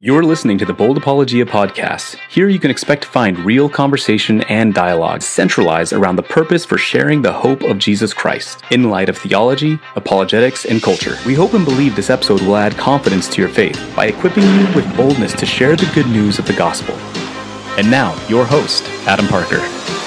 You're listening to the Bold Apologia podcast. Here you can expect to find real conversation and dialogue centralized around the purpose for sharing the hope of Jesus Christ in light of theology, apologetics, and culture. We hope and believe this episode will add confidence to your faith by equipping you with boldness to share the good news of the gospel. And now, your host, Adam Parker.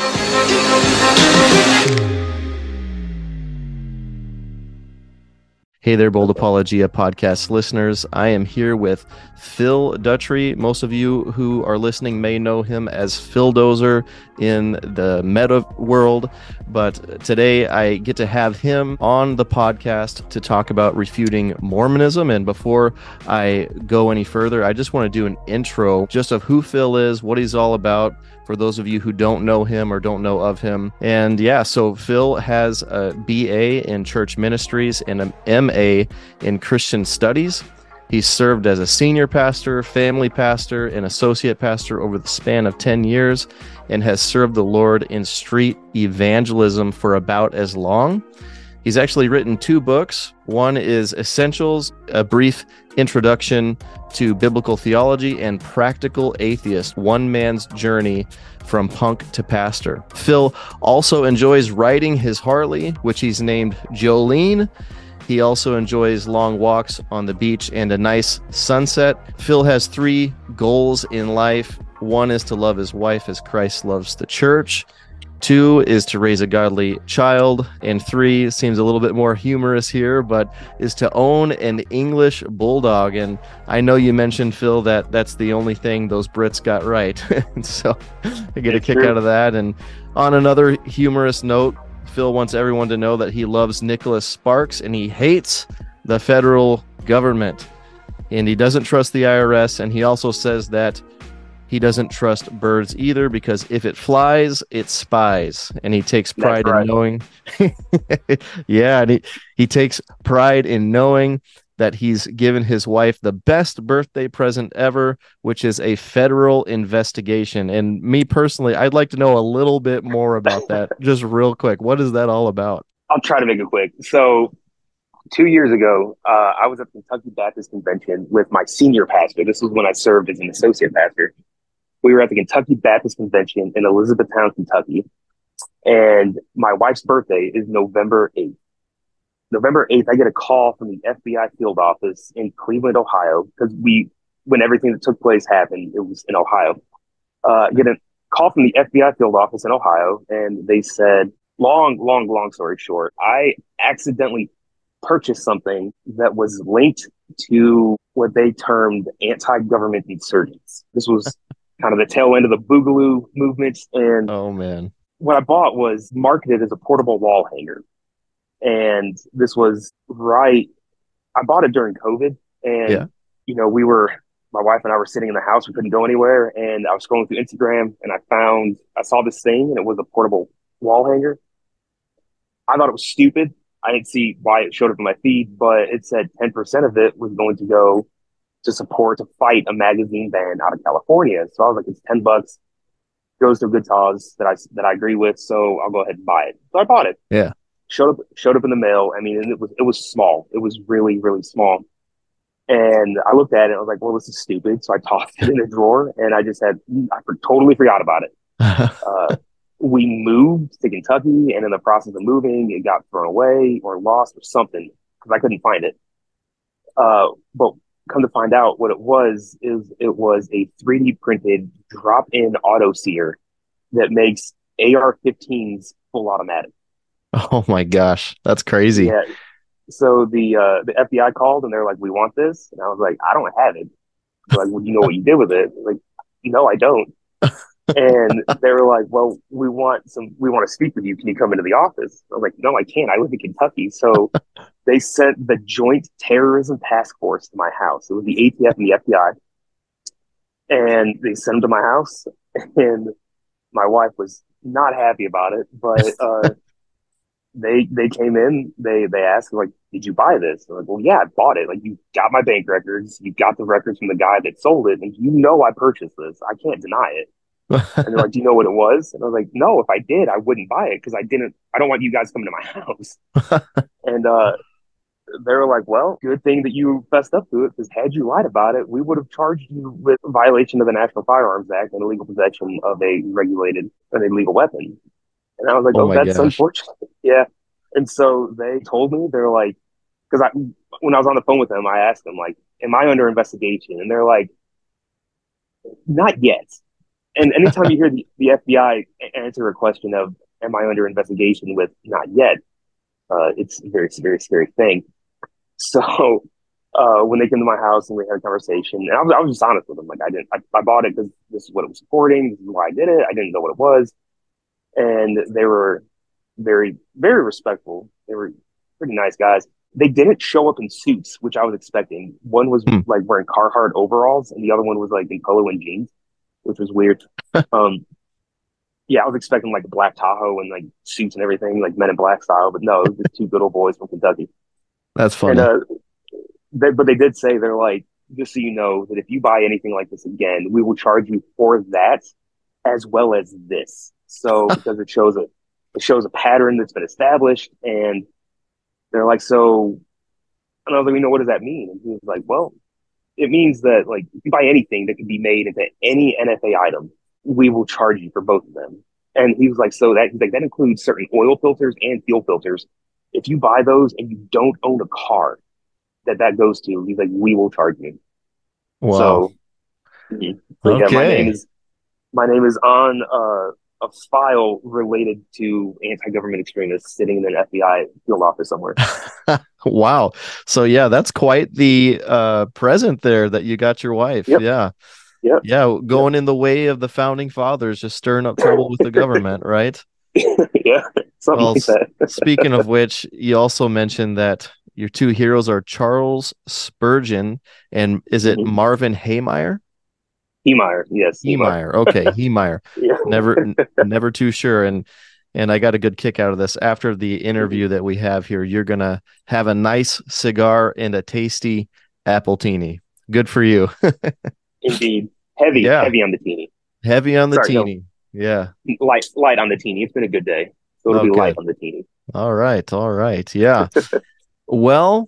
Hey there, Bold Apologia podcast listeners. I am here with Phil Duttrey. Most of you who are listening may know him as Phil Dozer in the meta world, but today I get to have him on the podcast to talk about refuting Mormonism. And before I go any further, I just want to do an intro just of who Phil is, what he's all about, for those of you who don't know him or don't know of him. And yeah, so Phil has a BA in church ministries and an MA in Christian studies. He's served as a senior pastor, family pastor, and associate pastor over the span of 10 years and has served the Lord in street evangelism for about as long. He's actually written 2 books. One is Essentials, a brief introduction to biblical theology, and Practical Atheist, One Man's Journey from Punk to Pastor. Phil also enjoys riding his Harley, which he's named Jolene. He also enjoys long walks on the beach and a nice sunset. Phil has 3 goals in life. 1 is to love his wife as Christ loves the church. 2 is to raise a godly child, and 3 seems a little bit more humorous here, but is to own an English bulldog. And I know you mentioned, Phil, that that's the only thing those Brits got right. And so I get a kick out of that. And on another humorous note, Phil wants everyone to know that he loves Nicholas Sparks and he hates the federal government. And he doesn't trust the IRS. And he also says that he doesn't trust birds either, because if it flies, it spies. And he takes pride in knowing. Yeah, and he takes pride in knowing that he's given his wife the best birthday present ever, which is a federal investigation. And me personally, I'd like to know a little bit more about that, just real quick. What is that all about? I'll try to make it quick. So 2 years ago, I was at the Kentucky Baptist Convention with my senior pastor. This was when I served as an associate pastor. We were at the Kentucky Baptist Convention in Elizabethtown, Kentucky, and my wife's birthday is November 8th. November 8th, I get a call from the FBI field office in Cleveland, Ohio, because when everything that took place happened, it was in Ohio. Get a call from the FBI field office in Ohio, and they said, long story short, I accidentally purchased something that was linked to what they termed anti-government insurgents. This was kind of the tail end of the Boogaloo movement. And oh man, what I bought was marketed as a portable wall hanger. And this was I bought it during COVID. And, my wife and I were sitting in the house. We couldn't go anywhere. And I was scrolling through Instagram and I saw this thing, and it was a portable wall hanger. I thought it was stupid. I didn't see why it showed up in my feed, but it said 10% of it was going to go to fight a magazine ban out of California. So I was like, it's $10, goes to a good cause that I agree with. So I'll go ahead and buy it. So I bought it. Yeah. Showed up in the mail. I mean, and it was small. It was really, really small. And I looked at it. I was like, well, this is stupid. So I tossed it in a drawer, and I totally forgot about it. We moved to Kentucky, and in the process of moving, it got thrown away or lost or something because I couldn't find it. But come to find out, what it was a 3D printed drop-in auto sear that makes AR-15s full automatic. Oh my gosh, that's crazy. Yeah. So the FBI called and they're like, "We want this," and I was like, "I don't have it." They're like, "Well, you know what you did with it?" Like, "No, I don't." And they were like, "Well, we want to speak with you. Can you come into the office?" I was like, "No, I can't. I live in Kentucky." So they sent the Joint Terrorism Task Force to my house. It was the ATF and the FBI. And they sent them to my house, and my wife was not happy about it, but they came in, they asked, like, "Did you buy this?" I'm like, "Well, yeah, I bought it. Like, you got my bank records, you got the records from the guy that sold it, and I purchased this. I can't deny it." And they're like, "Do you know what it was?" And I was like, "No, if I did, I wouldn't buy it because I don't want you guys coming to my house." And they were like, well, good thing that you fessed up to it, because had you lied about it, we would have charged you with violation of the National Firearms Act and illegal possession of a regulated and illegal weapon. And I was like, Oh oh, my that's gosh. unfortunate. Yeah. And so they told me, they're like, because when I was on the phone with them, I asked them, like, am I under investigation? And they're like, not yet. And anytime you hear the FBI answer a question of, am I under investigation with not yet, it's a very, very scary thing. So when they came to my house and we had a conversation, and I was just honest with them. Like, I bought it because this is what it was supporting. This is why I did it. I didn't know what it was. And they were very, very respectful. They were pretty nice guys. They didn't show up in suits, which I was expecting. One was Hmm. like wearing Carhartt overalls, and the other one was like in polo and jeans, which was weird. Um, yeah, I was expecting like a black Tahoe and like suits and everything, like Men in Black style, but no, it was just two good old boys from Kentucky. That's And funny. but they did say, they're like, just so you know that if you buy anything like this again, we will charge you for that as well as this. So because it shows a pattern that's been established, and they're like, so, and I was like, what does that mean? And he was like, well, it means that like if you buy anything that can be made into any NFA item, we will charge you for both of them. And he was like, so that includes certain oil filters and fuel filters. If you buy those and you don't own a car that goes to, he's like, we will charge you. Wow. So, so yeah, Okay. my name is on a file related to anti-government extremists sitting in an FBI field office somewhere. Wow. So yeah, that's quite the present there that you got your wife. Yep, Yeah. yep, Yeah, yep. going in the way of the founding fathers, just stirring up trouble with the government, right? Yeah, something Well, like that. speaking of which, you also mentioned that your two heroes are Charles Spurgeon and is it Mm-hmm. Marvin Haymeyer? Heemeyer, yes, Heemeyer. Heemeyer. Okay, Heemeyer. Yeah. Never too sure. And I got a good kick out of this. After the Mhm. interview that we have here, you're gonna have a nice cigar and a tasty appletini. Good for you. Indeed. Yeah, Heavy on the teeny. heavy on the Sorry, no, teeny. Yeah. light on the teeny. It's been a good day, so it'll be light Okay. on the teeny. All right. All right. Yeah. Well,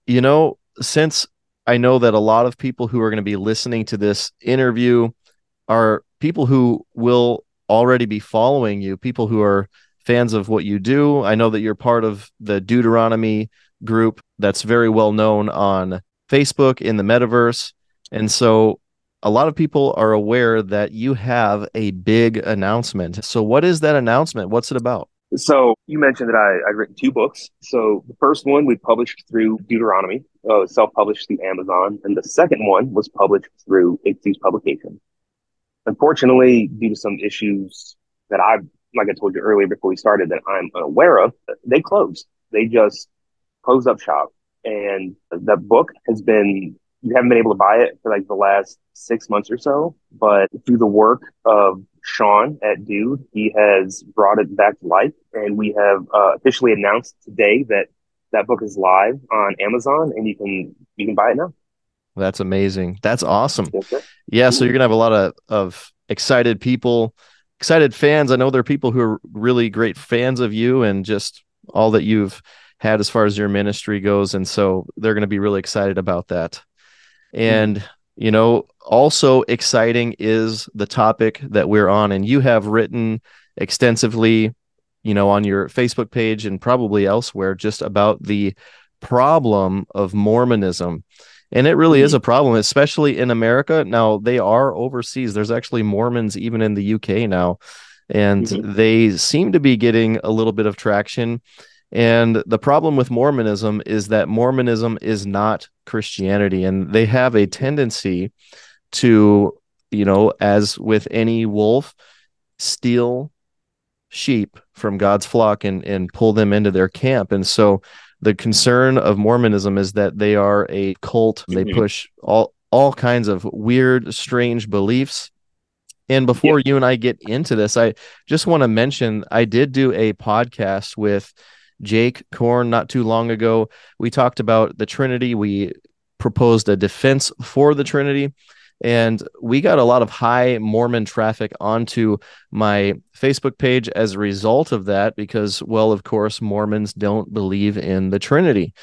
since I know that a lot of people who are going to be listening to this interview are people who will already be following you, people who are fans of what you do. I know that you're part of the Deuteronomy group that's very well known on Facebook in the metaverse. And so a lot of people are aware that you have a big announcement. So what is that announcement? What's it about? So you mentioned that I'd written two books. So the first one we published through Deuteronomy, self-published through Amazon, and the second one was published through Ichthy's Publication. Unfortunately, due to some issues that like I told you earlier before we started, that I'm unaware of, they closed. They just closed up shop. And the book you haven't been able to buy it for like the last 6 months or so. But through the work of Sean at Dude, he has brought it back to life. And we have officially announced today that that book is live on Amazon, and you can buy it now. That's amazing. That's awesome. Yes, sir. Yeah, so Mhm. you're gonna have a lot of excited people, excited fans. I know there are people who are really great fans of you and just all that you've had as far as your ministry goes, and so they're gonna be really excited about that. Mhm. And also exciting is the topic that we're on, and you have written extensively, on your Facebook page and probably elsewhere, just about the problem of Mormonism. And it really is Mhm. a problem, especially in America. Now, they are overseas. There's actually Mormons even in the UK now, and Mhm. they seem to be getting a little bit of traction. And the problem with Mormonism is that Mormonism is not Christianity, and they have a tendency to, as with any wolf, steal sheep from God's flock and pull them into their camp. And so the concern of Mormonism is that they are a cult. They Mhm. push all kinds of weird, strange beliefs. And Yep. before you and I get into this, I just want to mention I did do a podcast with Jake Korn not too long ago. We talked about the Trinity. We proposed a defense for the Trinity. And we got a lot of high Mormon traffic onto my Facebook page as a result of that, because, well, of course, Mormons don't believe in the Trinity.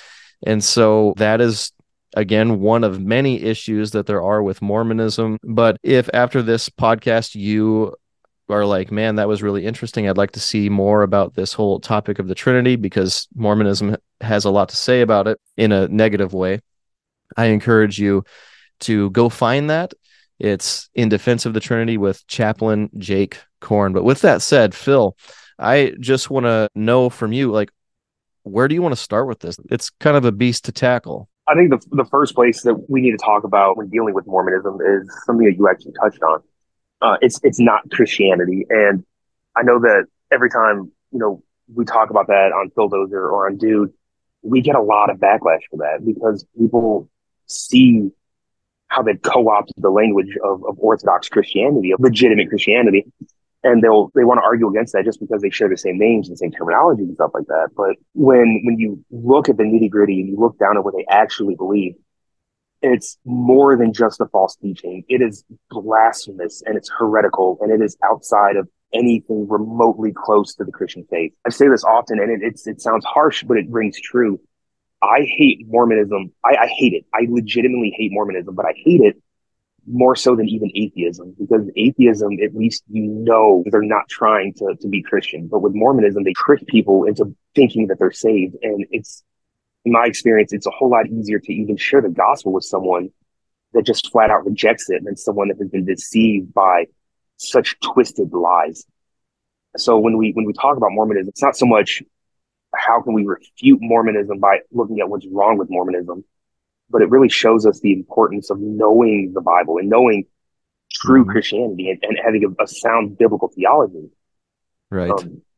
And so that is, again, one of many issues that there are with Mormonism. But if after this podcast you are like, man, that was really interesting, I'd like to see more about this whole topic of the Trinity, because Mormonism has a lot to say about it in a negative way, I encourage you to go find that. It's In Defense of the Trinity with Chaplain Jake Korn. But with that said, Phil, I just want to know from you, like, where do you want to start with this? It's kind of a beast to tackle. I think the first place that we need to talk about when dealing with Mormonism is something that you actually touched on. It's not Christianity, and I know that every time we talk about that on Phildozer or on Dude, we get a lot of backlash for that because people see how they've co-opted the language of Orthodox Christianity, of legitimate Christianity, and they want to argue against that just because they share the same names and the same terminology and stuff like that. But when you look at the nitty gritty and you look down at what they actually believe, it's more than just a false teaching. It is blasphemous and it's heretical and it is outside of anything remotely close to the Christian faith. I say this often and it sounds harsh, but it rings true. I hate Mormonism. I hate it. I legitimately hate Mormonism, but I hate it more so than even atheism, because atheism, at least they're not trying to be Christian. But with Mormonism, they trick people into thinking that they're saved. And it's, in my experience, it's a whole lot easier to even share the gospel with someone that just flat out rejects it than someone that has been deceived by such twisted lies. So when we talk about Mormonism, it's not so much how can we refute Mormonism by looking at what's wrong with Mormonism, but it really shows us the importance of knowing the Bible and knowing true Christianity and having a sound biblical theology. Right.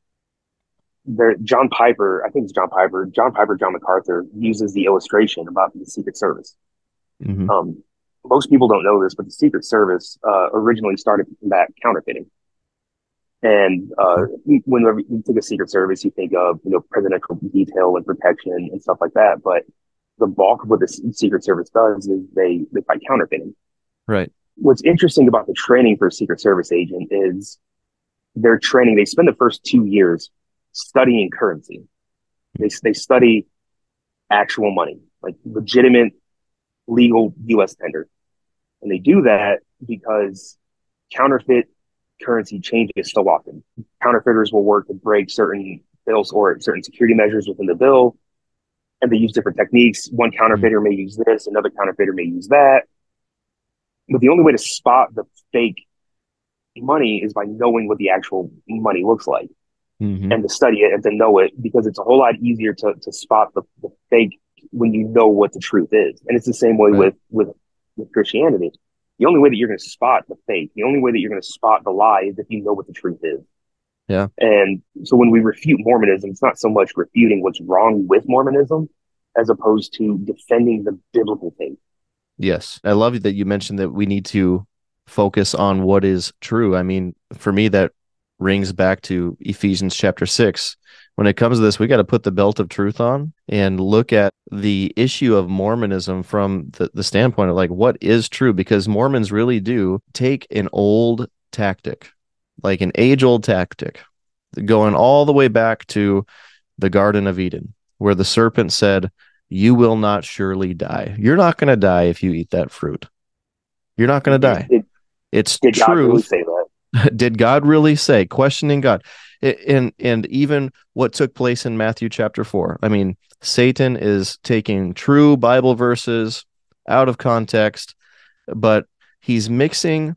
John Piper, I think it's John Piper, John MacArthur uses the illustration about the Secret Service. Most people don't know this, but the Secret Service originally started to combat counterfeiting. And whenever you think of Secret Service, you think of presidential detail and protection and stuff like that. But the bulk of what the Secret Service does is they fight counterfeiting. Right. What's interesting about the training for a Secret Service agent is their training. They spend the first 2 years studying currency. They study actual money, like legitimate, legal U.S. tender, and they do that because counterfeit currency changes so often. Counterfeiters will work to break certain bills or certain security measures within the bill, and they use different techniques. One counterfeiter may use this, another counterfeiter may use that. But the only way to spot the fake money is by knowing what the actual money looks like and to study it and to know it, because it's a whole lot easier to spot the fake when you know what the truth is. And it's the same way with Christianity. The only way that you're going to spot the fake, the only way that you're going to spot the lie is if you know what the truth is. Yeah. And so when we refute Mormonism, it's not so much refuting what's wrong with Mormonism as opposed to defending the biblical faith. Yes. I love that you mentioned that we need to focus on what is true. I mean, for me, that rings back to Ephesians chapter 6. When it comes to this, we got to put the belt of truth on and look at the issue of Mormonism from the standpoint of like, what is true? Because Mormons really do take an old tactic, like an age-old tactic, going all the way back to the Garden of Eden, where the serpent said, "You will not surely die. You're not going to die if you eat that fruit. You're not going to die." It's did truth. God really say that? Did God really say? Questioning God. And even what took place in Matthew chapter 4. I mean, Satan is taking true Bible verses out of context, but he's mixing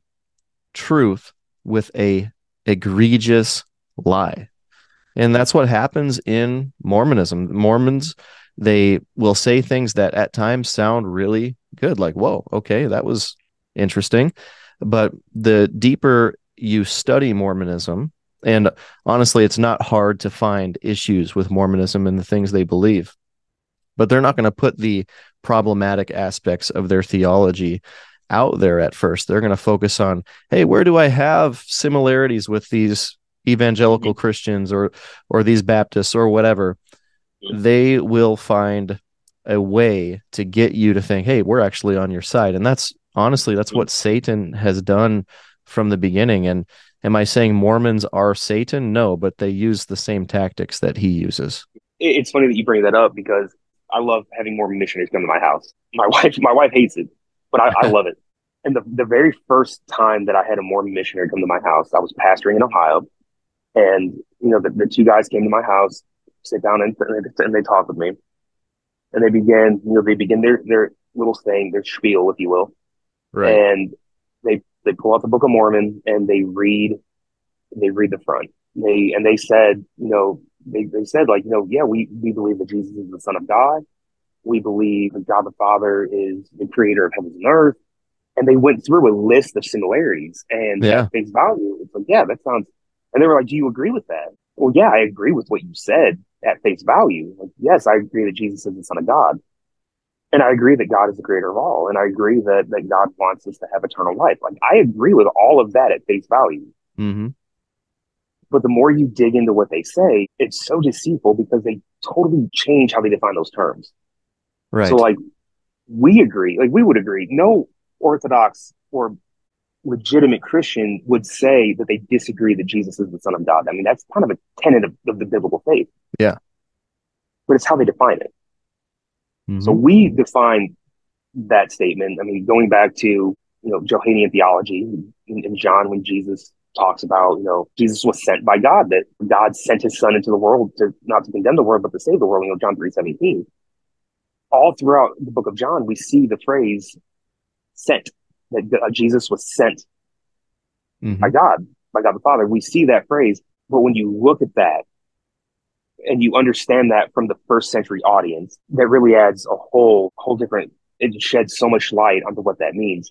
truth with a egregious lie. And that's what happens in Mormonism. Mormons, they will say things that at times sound really good, like, whoa, okay, that was interesting. But the deeper you study Mormonism, and honestly, it's not hard to find issues with Mormonism and the things they believe, but they're not going to put the problematic aspects of their theology out there at first. They're going to focus on, hey, where do I have similarities with these evangelical Christians or these Baptists or whatever? They will find a way to get you to think, hey, we're actually on your side. And that's honestly, that's what Satan has done from the beginning. And am I saying Mormons are Satan? No, but they use the same tactics that he uses. It's funny that you bring that up because I love having more missionaries come to my house. My wife hates it, but I love it. And the very first time that I had a Mormon missionary come to my house, I was pastoring in Ohio, and the two guys came to my house, sit down, and they talked with me, and they begin their little thing, their spiel, if you will, Right. and they pull out the Book of Mormon and they read the front. They said, they said, like, yeah, we believe that Jesus is the Son of God. We believe that God the Father is the creator of heavens and earth. And they went through a list of similarities. And Yeah. at face value, it's like, yeah, that sounds. And they were like, do you agree with that? Well, yeah, I agree with what you said at face value. Like, yes, I agree that Jesus is the Son of God. And I agree that God is the creator of all. And I agree that God wants us to have eternal life. Like, I agree with all of that at face value. Mm-hmm. But the more you dig into what they say, it's so deceitful because they totally change how they define those terms. So, Right. like, we agree, like, we would agree. No Orthodox or legitimate Christian would say that they disagree that Jesus is the Son of God. I mean, that's kind of a tenet of the biblical faith, Yeah. but it's how they define it. So Mm-hmm. we define that statement. I mean, going back to, Johannine theology in John, when Jesus talks about, Jesus was sent by God, that God sent his son into the world to not to condemn the world, but to save the world, John 3:17. All throughout the book of John, we see the phrase sent, that Jesus was sent Mm-hmm. by God the Father. We see that phrase, but when you look at that and you understand that from the first century audience, that really adds a whole different, it sheds so much light onto what that means.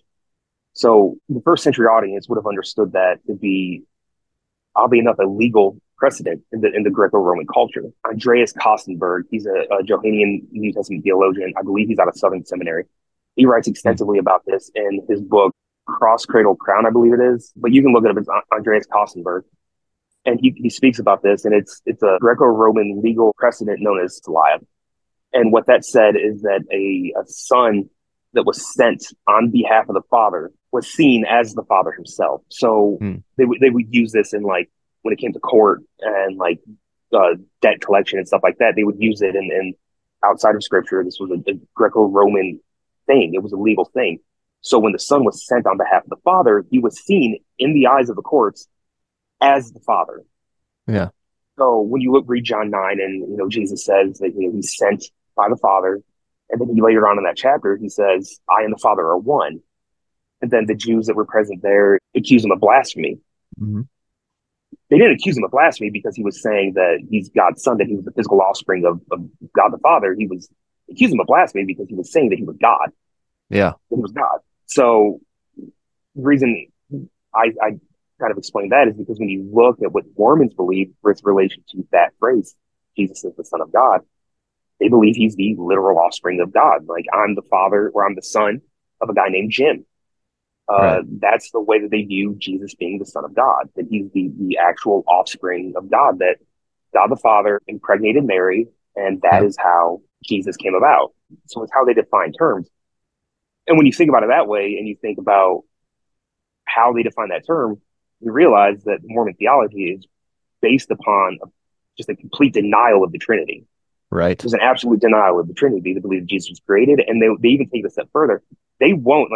So the first century audience would have understood that to be, oddly enough, a legal precedent in the Greco-Roman culture. Andreas Kostenberg, he's a Johannine New Testament theologian. I believe he's out of Southern Seminary. He writes extensively about this in his book, Cross Cradle Crown, I believe it is. But you can look it up. It's Andreas Kostenberg. And he speaks about this, and it's a Greco-Roman legal precedent known as Talia. And what that said is that a son that was sent on behalf of the father was seen as the father himself. So Mm. they would use this in, like, when it came to court and, like, debt collection and stuff like that. They would use it in outside of scripture. This was a Greco-Roman thing. It was a legal thing. So when the son was sent on behalf of the father, he was seen in the eyes of the courts as the father. Yeah. So when you read John 9, and Jesus says that he's sent by the Father, and then he later on in that chapter he says, "I and the Father are one." And then the Jews that were present there accuse him of blasphemy. Mm-hmm. They didn't accuse him of blasphemy because he was saying that he's God's son, that he was the physical offspring of God the Father. He was accusing him of blasphemy because he was saying that he was God. Yeah. That he was God. So the reason I kind of explain that is because when you look at what Mormons believe with relation to that phrase, Jesus is the Son of God, they believe he's the literal offspring of God. Like, I'm the father, or I'm the son of a guy named Jim. Right. That's the way that they view Jesus being the Son of God, that he's the actual offspring of God, that God the Father impregnated Mary, and that Yep. is how Jesus came about. So it's how they define terms. And when you think about it that way, and you think about how they define that term, you realize that Mormon theology is based upon just a complete denial of the Trinity. Right. There's an absolute denial of the Trinity. They believe Jesus was created, and they even take it a step further. They won't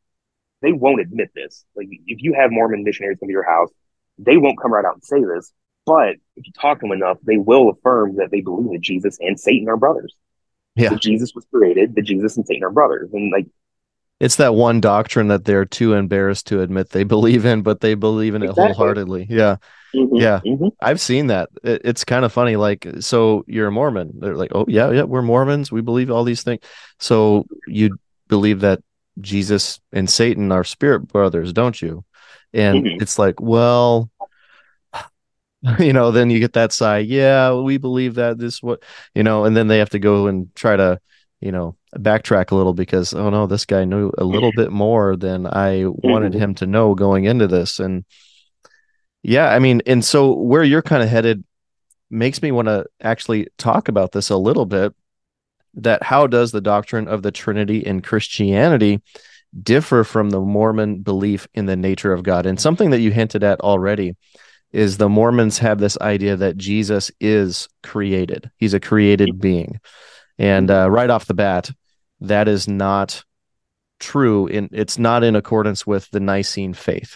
admit this. Like, if you have Mormon missionaries come to your house, they won't come right out and say this. But if you talk to them enough, they will affirm that they believe that Jesus and Satan are brothers. Yeah. That Jesus was created, that Jesus and Satan are brothers. And, like, It's that one doctrine that they're too embarrassed to admit they believe in, but they believe in it exactly. wholeheartedly. Yeah. Yeah. Mm-hmm. I've seen that. It's kind of funny. Like, so you're a Mormon. They're like, oh, yeah, we're Mormons. We believe all these things. So you believe that Jesus and Satan are spirit brothers, don't you? And Mm-hmm. it's like, well, then you get that side. Yeah, we believe that and then they have to go and try to, backtrack a little because, oh no, this guy knew a little bit more than I wanted Mm-hmm. him to know going into this. And yeah, I mean, and so where you're kind of headed makes me want to actually talk about this a little bit, that how does the doctrine of the Trinity in Christianity differ from the Mormon belief in the nature of God? And something that you hinted at already is the Mormons have this idea that Jesus is created. He's a created being. And right off the bat, that is not true. It's not in accordance with the Nicene faith,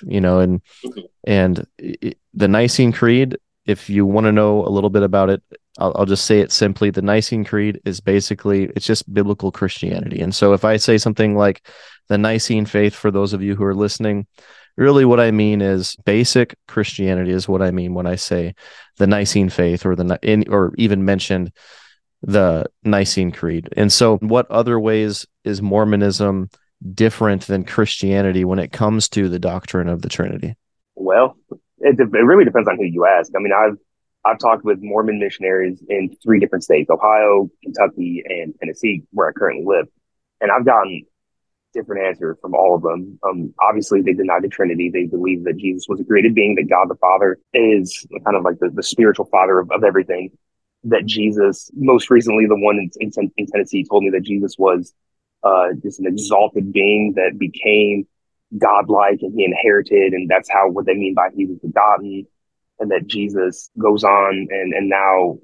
and the Nicene Creed, if you want to know a little bit about it, I'll just say it simply. The Nicene Creed is basically, it's just biblical Christianity. And so if I say something like the Nicene faith, for those of you who are listening, really what I mean is basic Christianity is what I mean when I say the Nicene faith, or even mentioned the Nicene Creed. And so what other ways is Mormonism different than Christianity when it comes to the doctrine of the Trinity? Well, it really depends on who you ask. I mean, I've talked with Mormon missionaries in 3 different states: Ohio, Kentucky, and Tennessee, where I currently live, and I've gotten different answers from all of them. Obviously, they deny the Trinity. They believe that Jesus was a created being, that God the Father is kind of like the spiritual father of everything. That Jesus, most recently, the one in Tennessee told me that Jesus was just an exalted being that became godlike and he inherited, and that's what they mean by he was begotten, and that Jesus goes on and now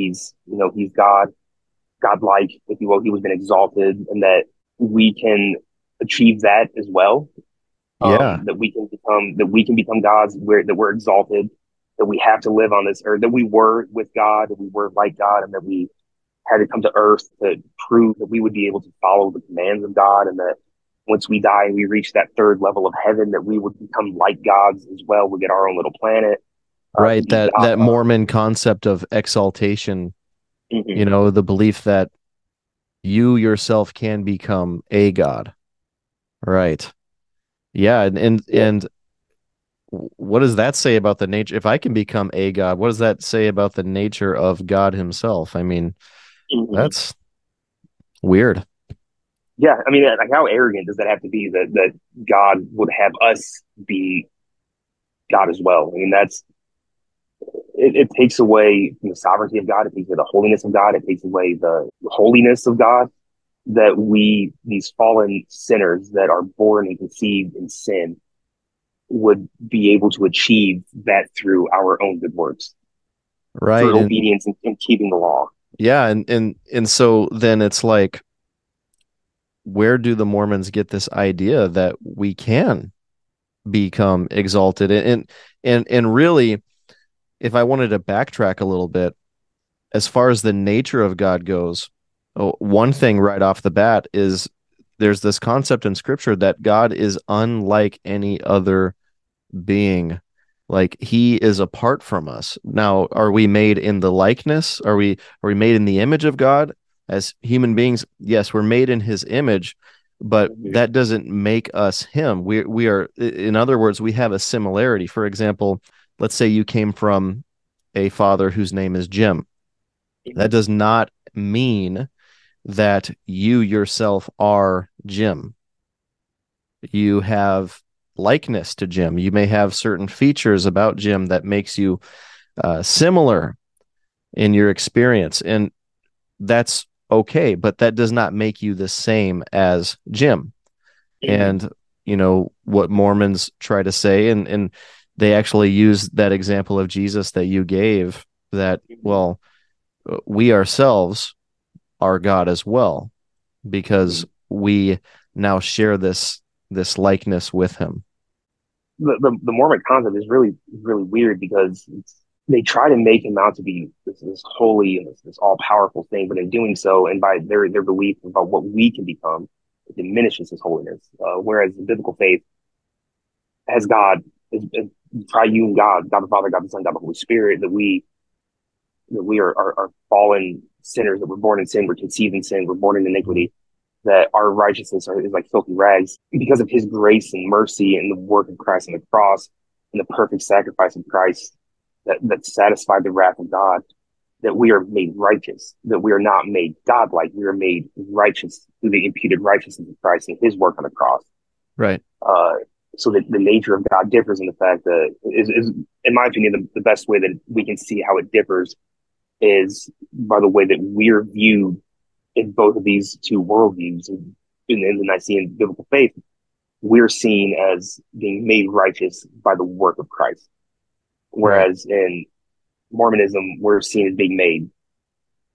he's godlike, if you will. He was been exalted, and that we can achieve that as well. Yeah. That we can become gods, that we're exalted, that we have to live on this earth, that we were with God, that we were like God, and that we had to come to earth to prove that we would be able to follow the commands of God, and that once we die and we reach that 3rd level of heaven, that we would become like gods as well. We get our own little planet. Right. That Mormon concept of exaltation, the belief that you yourself can become a god. Right. Yeah. And what does that say about the nature? If I can become a god, what does that say about the nature of God himself? I mean, that's weird. Yeah. I mean, like, how arrogant does that have to be that God would have us be God as well? I mean, it takes away from the sovereignty of God. It takes away the holiness of God. It takes away the holiness of God, that these fallen sinners that are born and conceived in sin, would be able to achieve that through our own good works, right? Through obedience and keeping the law. Yeah. And so then it's like, where do the Mormons get this idea that we can become exalted? And really, if I wanted to backtrack a little bit, as far as the nature of God goes, one thing right off the bat is there's this concept in scripture that God is unlike any other being. Like, he is apart from us. Now, are we made in the likeness? Are we made in the image of God as human beings? Yes, we're made in his image, but that doesn't make us him. We are, in other words, we have a similarity. For example, let's say you came from a father whose name is Jim. That does not mean that you yourself are Jim. You have likeness to Jim. You may have certain features about Jim that makes you similar in your experience, and that's okay, but that does not make you the same as Jim. And what Mormons try to say, and they actually use that example of Jesus that you gave, that, well, we ourselves are God as well, because we now share this likeness with him. The Mormon concept is really, really weird, because they try to make him out to be this holy and this all powerful thing, but in doing so, and by their belief about what we can become, it diminishes his holiness. Whereas the biblical faith has God, is triune God, God the Father, God the Son, God the Holy Spirit, that we are fallen sinners, that we're born in sin, we're conceived in sin, we're born in iniquity, that our righteousness is like filthy rags, because of his grace and mercy and the work of Christ on the cross and the perfect sacrifice of Christ that satisfied the wrath of God, that we are made righteous, that we are not made godlike, we are made righteous through the imputed righteousness of Christ and his work on the cross. Right. So that the nature of God differs in the fact that is in my opinion, the best way that we can see how it differs is by the way that we're viewed in both of these 2 worldviews. In the Nicene biblical faith, we're seen as being made righteous by the work of Christ. Whereas in Mormonism, we're seen as being made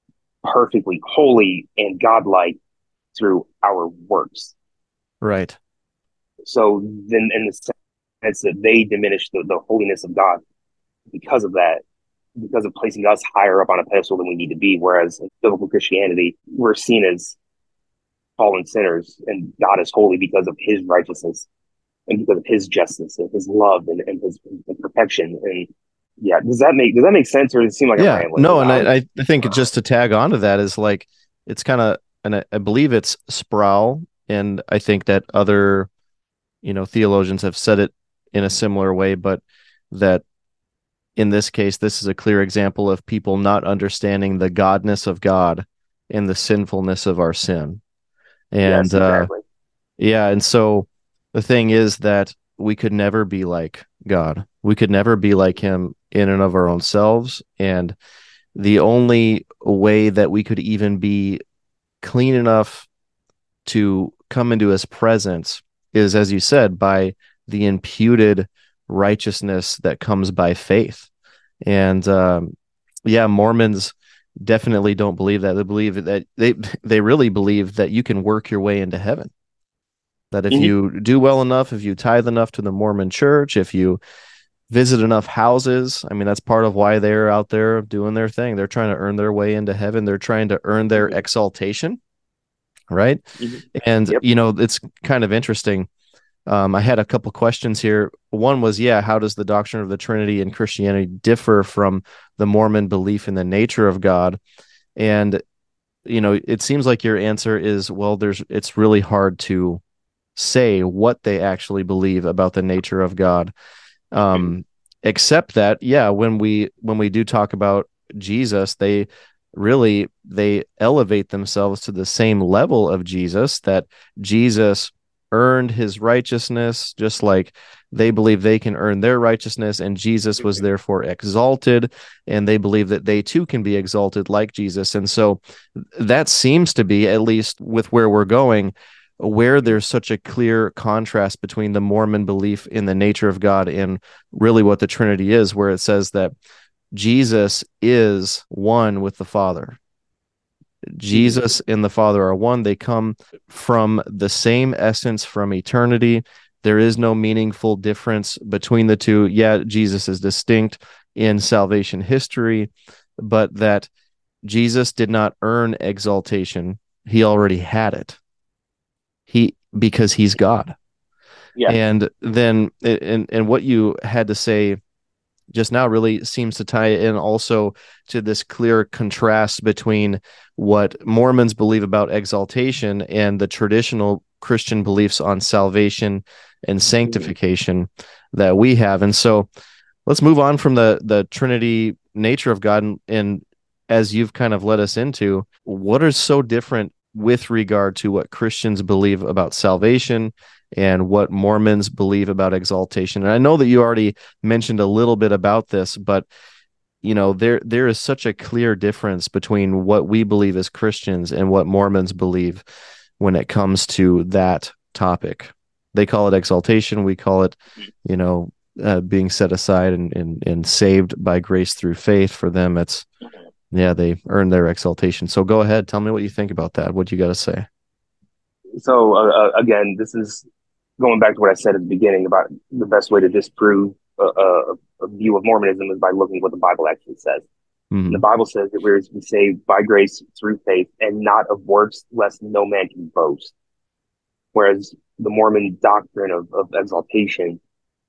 perfectly holy and godlike through our works. Right. So then, in the sense that they diminish the holiness of God because of that, because of placing us higher up on a pedestal than we need to be. Whereas in biblical Christianity, we're seen as fallen sinners, and God is holy because of His righteousness and because of His justice and His love and His perfection. And yeah, does that make sense, or does it seem like I'm Yeah. rambling? No, and I think just to tag on to that is like it's kind of, and I believe it's Sproul, and I think that other theologians have said it in a similar way, but that in this case, this is a clear example of people not understanding the godness of God and the sinfulness of our sin. And Yes, exactly. yeah, and so the thing is that we could never be like God. We could never be like Him in and of our own selves. And the only way that we could even be clean enough to come into His presence is, as you said, by the imputed righteousness that comes by faith. And yeah, Mormons definitely don't believe that. They believe that they really believe that you can work your way into heaven. That if Mhm. you do well enough, if you tithe enough to the Mormon church, if you visit enough houses, I mean, that's part of why they're out there doing their thing. They're trying to earn their way into heaven. They're trying to earn their Mhm. exaltation, right? Mhm. And, Yep. it's kind of interesting. I had a couple questions here. One was, yeah, how does the doctrine of the Trinity in Christianity differ from the Mormon belief in the nature of God? And, it seems like your answer is, well, it's really hard to say what they actually believe about the nature of God. Mhm. Um, except that, yeah, when we do talk about Jesus, they elevate themselves to the same level of Jesus, that Jesus earned His righteousness, just like they believe they can earn their righteousness, and Jesus was Mhm. therefore exalted, and they believe that they too can be exalted like Jesus. And so that seems to be, at least with where we're going, where there's such a clear contrast between the Mormon belief in the nature of God and really what the Trinity is, where it says that Jesus is one with the Father. Mhm. Jesus and the Father are one. They come from the same essence from eternity. There is no meaningful difference between the two. Yeah, Jesus is distinct in salvation history, but that Jesus did not earn exaltation. He already had it. Because he's God. Yeah. And then and what you had to say just now really seems to tie in also to this clear contrast between what Mormons believe about exaltation and the traditional Christian beliefs on salvation and Mhm. sanctification that we have. And so let's move on from the Trinity nature of God, and as you've kind of led us into, what is so different with regard to what Christians believe about salvation and what Mormons believe about exaltation. And I know that you already mentioned a little bit about this, but there is such a clear difference between what we believe as Christians and what Mormons believe when it comes to that topic. They call it exaltation. We call it, you know, being set aside and saved by grace through faith. For them, it's, Mhm. yeah, they earn their exaltation. So go ahead, tell me what you think about that. What you got to say? So again, this is going back to what I said at the beginning about the best way to disprove a view of Mormonism is by looking at what the Bible actually says. And the Hmm. Bible says that we're saved by grace through faith and not of works, lest no man can boast. Whereas the Mormon doctrine of exaltation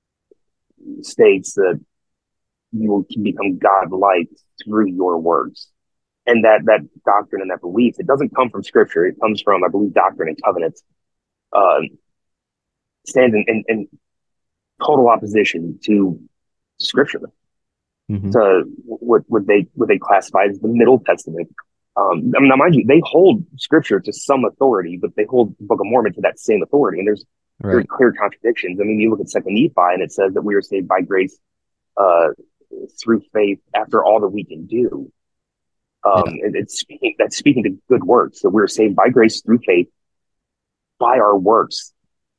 states that you can become God-like through your works. And that doctrine and that belief, it doesn't come from Scripture. It comes from, I believe, Doctrine and Covenants. Uh, stands in total opposition to Scripture, Hmm. to what they classify as the Middle Testament. I mean, now mind you, they hold Scripture to some authority, but they hold the Book of Mormon to that same authority, and there's very Right. clear contradictions. I mean, you look at Second Nephi, and it says that we are saved by grace uh, through faith after all that we can do. Yeah. That's speaking to good works. So we're saved by grace through faith by our works,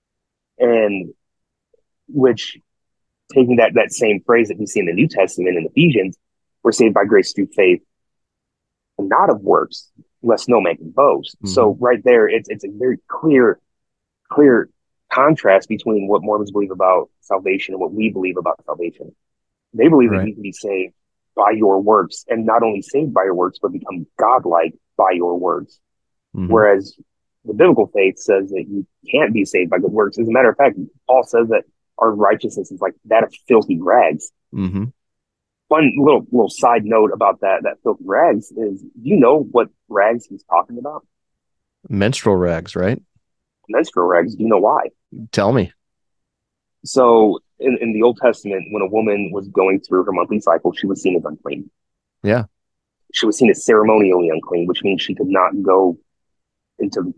and which taking that same phrase that we see in the New Testament in Ephesians, we're saved by grace through faith and not of works, lest no man can boast. Mm-hmm. So right there, it's a very clear contrast between what Mormons believe about salvation and what we believe about salvation. They believe that Right. you can be saved by your works, and not only saved by your works, but become godlike by your works. Mm-hmm. Whereas the biblical faith says that you can't be saved by good works. As a matter of fact, Paul says that our righteousness is like that of filthy rags. Mm-hmm. Fun little side note about that filthy rags is, do you know what rags he's talking about? Menstrual rags, right? Menstrual rags. Do you know why? Tell me. So in the Old Testament, when a woman was going through her monthly cycle, she was seen as unclean. Yeah. She was seen as ceremonially unclean, which means she could not go into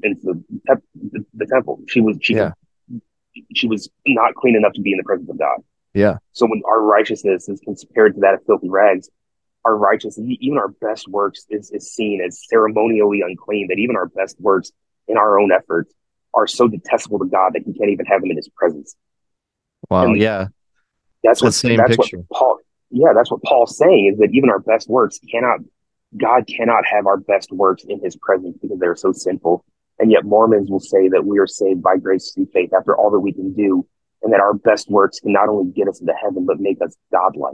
the temple. Yeah. She was not clean enough to be in the presence of God. Yeah. So when our righteousness is compared to that of filthy rags, our righteousness, even our best works, is seen as ceremonially unclean. That even our best works in our own efforts are so detestable to God that He can't even have them in His presence. Wow. And Yeah. that's That what same picture. That's what Paul's saying, is that even our best works God cannot have our best works in His presence because they're so sinful. And yet Mormons will say that we are saved by grace through faith after all that we can do, and that our best works can not only get us into heaven, but make us godlike.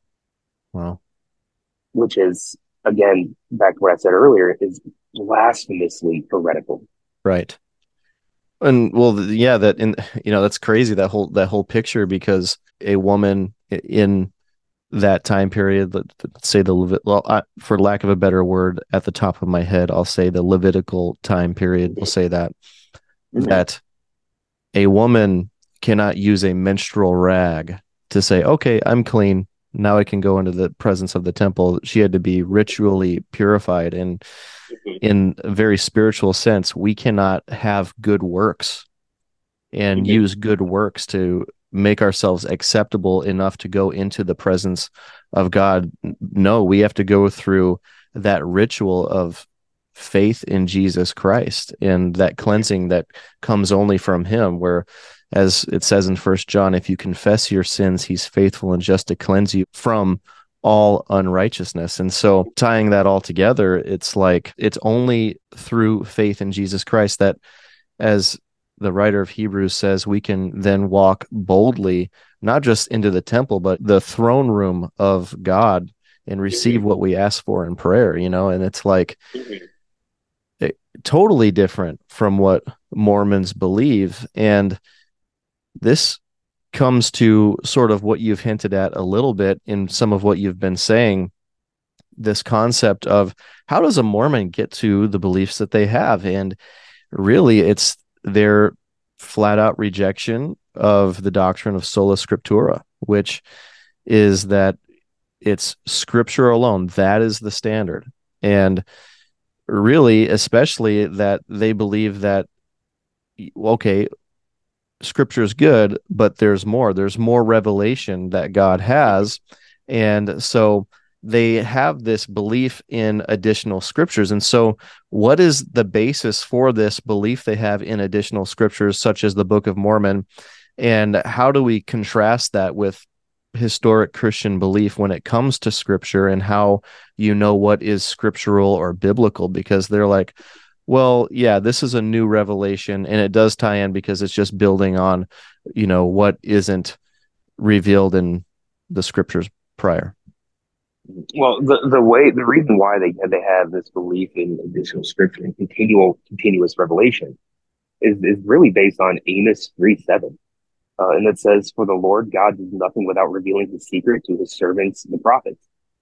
Wow. Which is, again, back to what I said earlier, is blasphemously heretical. Right. And well, yeah, that's crazy, that whole picture, because a woman in that time period, let's say for lack of a better word, at the top of my head, I'll say the Levitical time period. We'll say that that a woman cannot use a menstrual rag to say, okay, I'm clean. Now I can go into the presence of the temple. She had to be ritually purified. And in a very spiritual sense, we cannot have good works and use good works to make ourselves acceptable enough to go into the presence of God. No, we have to go through that ritual of faith in Jesus Christ and that cleansing that comes only from Him, where, as it says in 1 John, if you confess your sins, He's faithful and just to cleanse you from all unrighteousness. And so tying that all together, it's like it's only through faith in Jesus Christ that, as the writer of Hebrews says, we can then walk boldly, not just into the temple, but the throne room of God and receive what we ask for in prayer, and it's like totally different from what Mormons believe. And this comes to sort of what you've hinted at a little bit in some of what you've been saying, this concept of how does a Mormon get to the beliefs that they have? And really, it's their flat out rejection of the doctrine of sola scriptura, which is that it's scripture alone. That is the standard. And really, especially that they believe that, okay, scripture is good, but there's more revelation that God has. And so they have this belief in additional scriptures. And so what is the basis for this belief they have in additional scriptures, such as the Book of Mormon? And how do we contrast that with historic Christian belief when it comes to scripture, and how what is scriptural or biblical? Because they're like, well, yeah, this is a new revelation, and it does tie in because it's just building on, what isn't revealed in the scriptures prior. Well, the reason why they have this belief in additional scripture and continuous revelation is really based on Amos 3:7. And it says, "For the Lord God does nothing without revealing His secret to His servants, the prophets."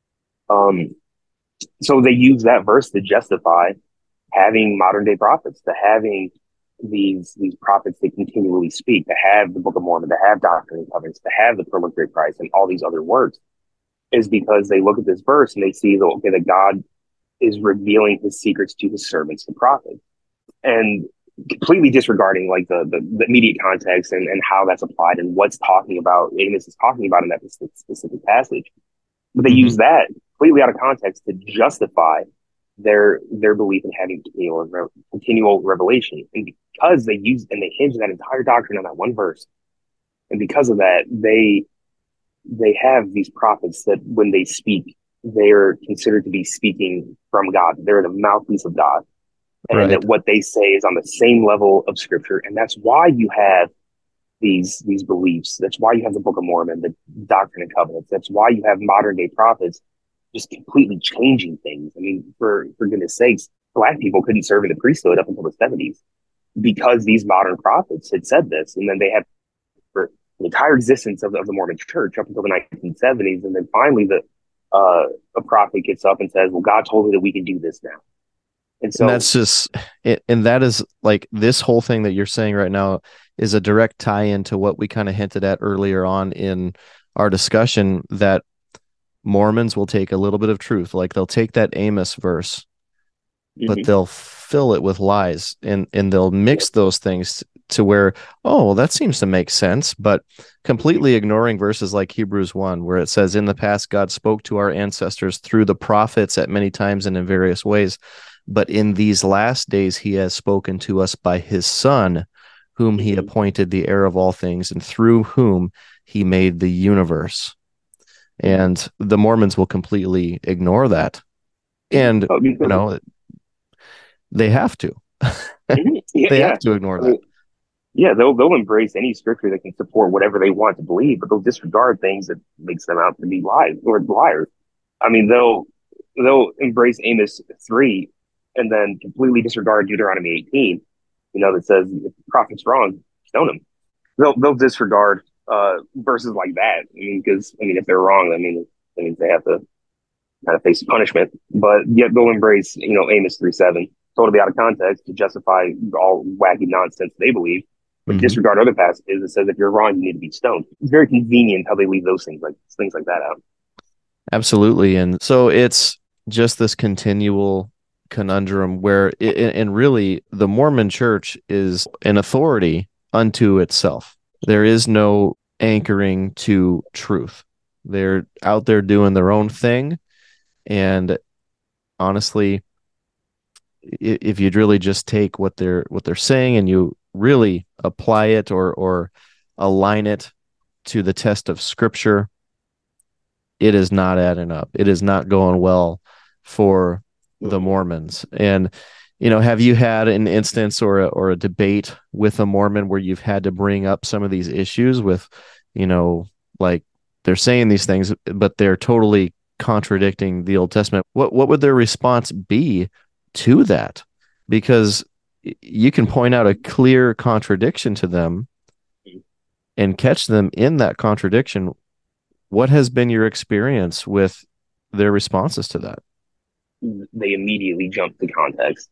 So they use that verse to justify having modern day prophets, to having these prophets that continually speak, to have the Book of Mormon, to have Doctrine and Covenants, to have the Pearl of Great Price, and all these other works, is because they look at this verse and they see that God is revealing His secrets to His servants, the prophets, and completely disregarding like the immediate context and how that's applied and what's talking about Amos is talking about in that specific passage. But they use that completely out of context to justify their belief in having continual revelation. And because they hinge that entire doctrine on that one verse, and because of that, they have these prophets that when they speak, they're considered to be speaking from God. They're the mouthpiece of God, and Right. that what they say is on the same level of Scripture. And that's why you have these beliefs. That's why you have the Book of Mormon, the Doctrine and Covenants. That's why you have modern day prophets just completely changing things. I mean, for goodness sakes, Black people couldn't serve in the priesthood up until the 70s because these modern prophets had said this, and then they had for the entire existence of the Mormon Church up until the 1970s, and then finally a prophet gets up and says, "Well, God told me that we can do this now." And And so, that's just it, and that is like this whole thing that you're saying right now is a direct tie into what we kind of hinted at earlier on in our discussion, that Mormons will take a little bit of truth, like they'll take that Amos verse, but mhm, they'll fill it with lies, and they'll yeah, mix those things to where, oh, well, that seems to make sense, but mhm, completely ignoring verses like Hebrews 1, where it says, in the past, God spoke to our ancestors through the prophets at many times and in various ways. But in these last days, he has spoken to us by his Son, whom he mhm. appointed the heir of all things, and through whom he made the universe. And the Mormons will completely ignore that. And, you Because know, they have to. mhm, yeah, They have yeah. to ignore I that. mean, yeah, they'll embrace any scripture that can support whatever they want to believe, but they'll disregard things that makes them out to be lies or liars. I mean, they'll embrace Amos 3 and then completely disregard Deuteronomy 18. That says if the prophet's wrong, stone him. They'll disregard verses like that. I mean, because if they're wrong, that means they have to kind of face punishment. But yet they'll embrace Amos 3:7 totally out of context to justify all wacky nonsense they believe, but Mm-hmm. disregard other passages that says if you're wrong, you need to be stoned. It's very convenient how they leave those things like that out. Absolutely. And so it's just this continual conundrum where, and really, the Mormon church is an authority unto itself. There is no anchoring to truth. They're out there doing their own thing. And honestly, if you'd really just take what they're saying and you really apply it, or align it to the test of scripture, it is not adding up. It is not going well for the Mm-hmm. Mormons. And, have you had an instance or a debate with a Mormon where you've had to bring up some of these issues with, like they're saying these things, but they're totally contradicting the Old Testament? What would their response be to that? Because you can point out a clear contradiction to them and catch them in that contradiction. What has been your experience with their responses to that? They immediately jump to context.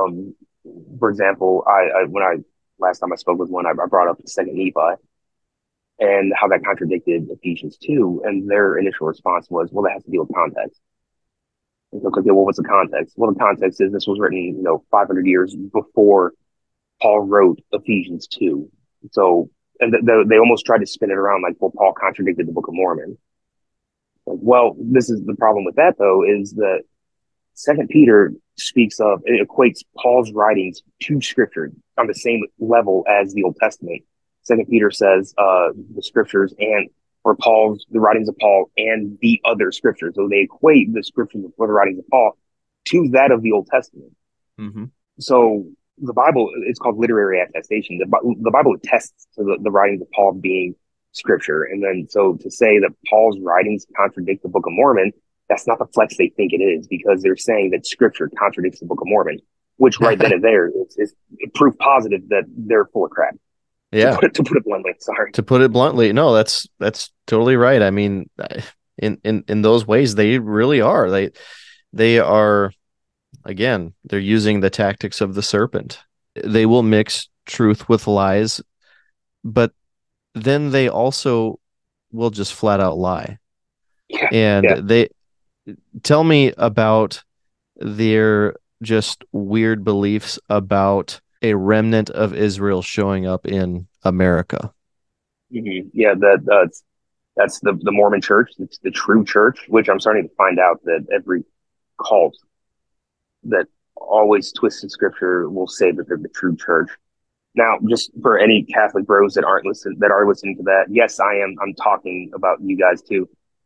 For example, I when I last time I spoke with one, I brought up Second Nephi and how that contradicted Ephesians 2, and their initial response was, "Well, that has to deal with context." And so, okay, well, what's the context? Well, the context is this was written, 500 years before Paul wrote Ephesians 2. So, and they almost tried to spin it around like, well, Paul contradicted the Book of Mormon. Like, well, this is the problem with that, though, is that Second Peter speaks of, it equates Paul's writings to Scripture on the same level as the Old Testament. Second Peter says the Scriptures and for the writings of Paul and the other Scriptures. So they equate the Scriptures for the writings of Paul to that of the Old Testament. Mm-hmm. So the Bible, it's called literary attestation. The Bible attests to the writings of Paul being Scripture, and then so to say that Paul's writings contradict the Book of Mormon, that's not the flex they think it is, because they're saying that Scripture contradicts the Book of Mormon, which right then and there is proof positive that they're full of crap. To Yeah, put it bluntly, sorry. to put it bluntly, no, that's totally right. I mean, in those ways, they really are. They are, again, they're using the tactics of the serpent. They will mix truth with lies, but then they also will just flat out lie. Yeah, And yeah. they tell me about their just weird beliefs about a remnant of Israel showing up in America. Yeah, that's the Mormon Church. It's the true church, which I'm starting to find out that every cult that always twisted scripture will say that they're the true church. Now, just for any Catholic bros that are listening to that, yes, I'm talking about you guys too.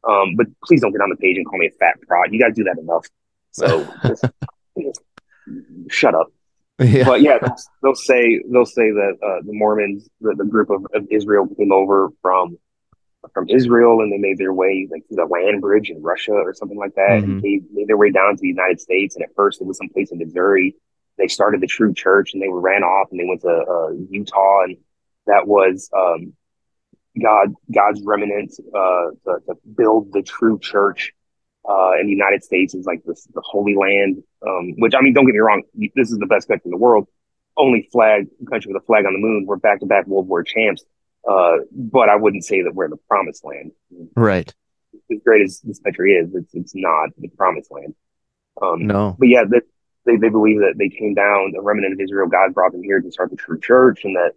But please don't get on the page and call me a fat prod. You guys do that enough. So just shut up. Yeah. But yeah, they'll say that the Mormons, the group of Israel, came over from Israel, and they made their way like through the land bridge in Russia or something like that, and Hmm. made their way down to the United States. And at first, it was someplace in Missouri. They started the True Church, and they were ran off, and they went to Utah, and that was God's remnant to build the True Church. In the United States is like the Holy Land, which I mean, don't get me wrong, this is the best country in the world. Only country with a flag on the moon. We're back to back World War champs. But I wouldn't say that we're in the promised land. Right. As great as this country is, it's not the promised land. No. But yeah, that they believe that they came down, a remnant of Israel. God brought them here to start the true church, and that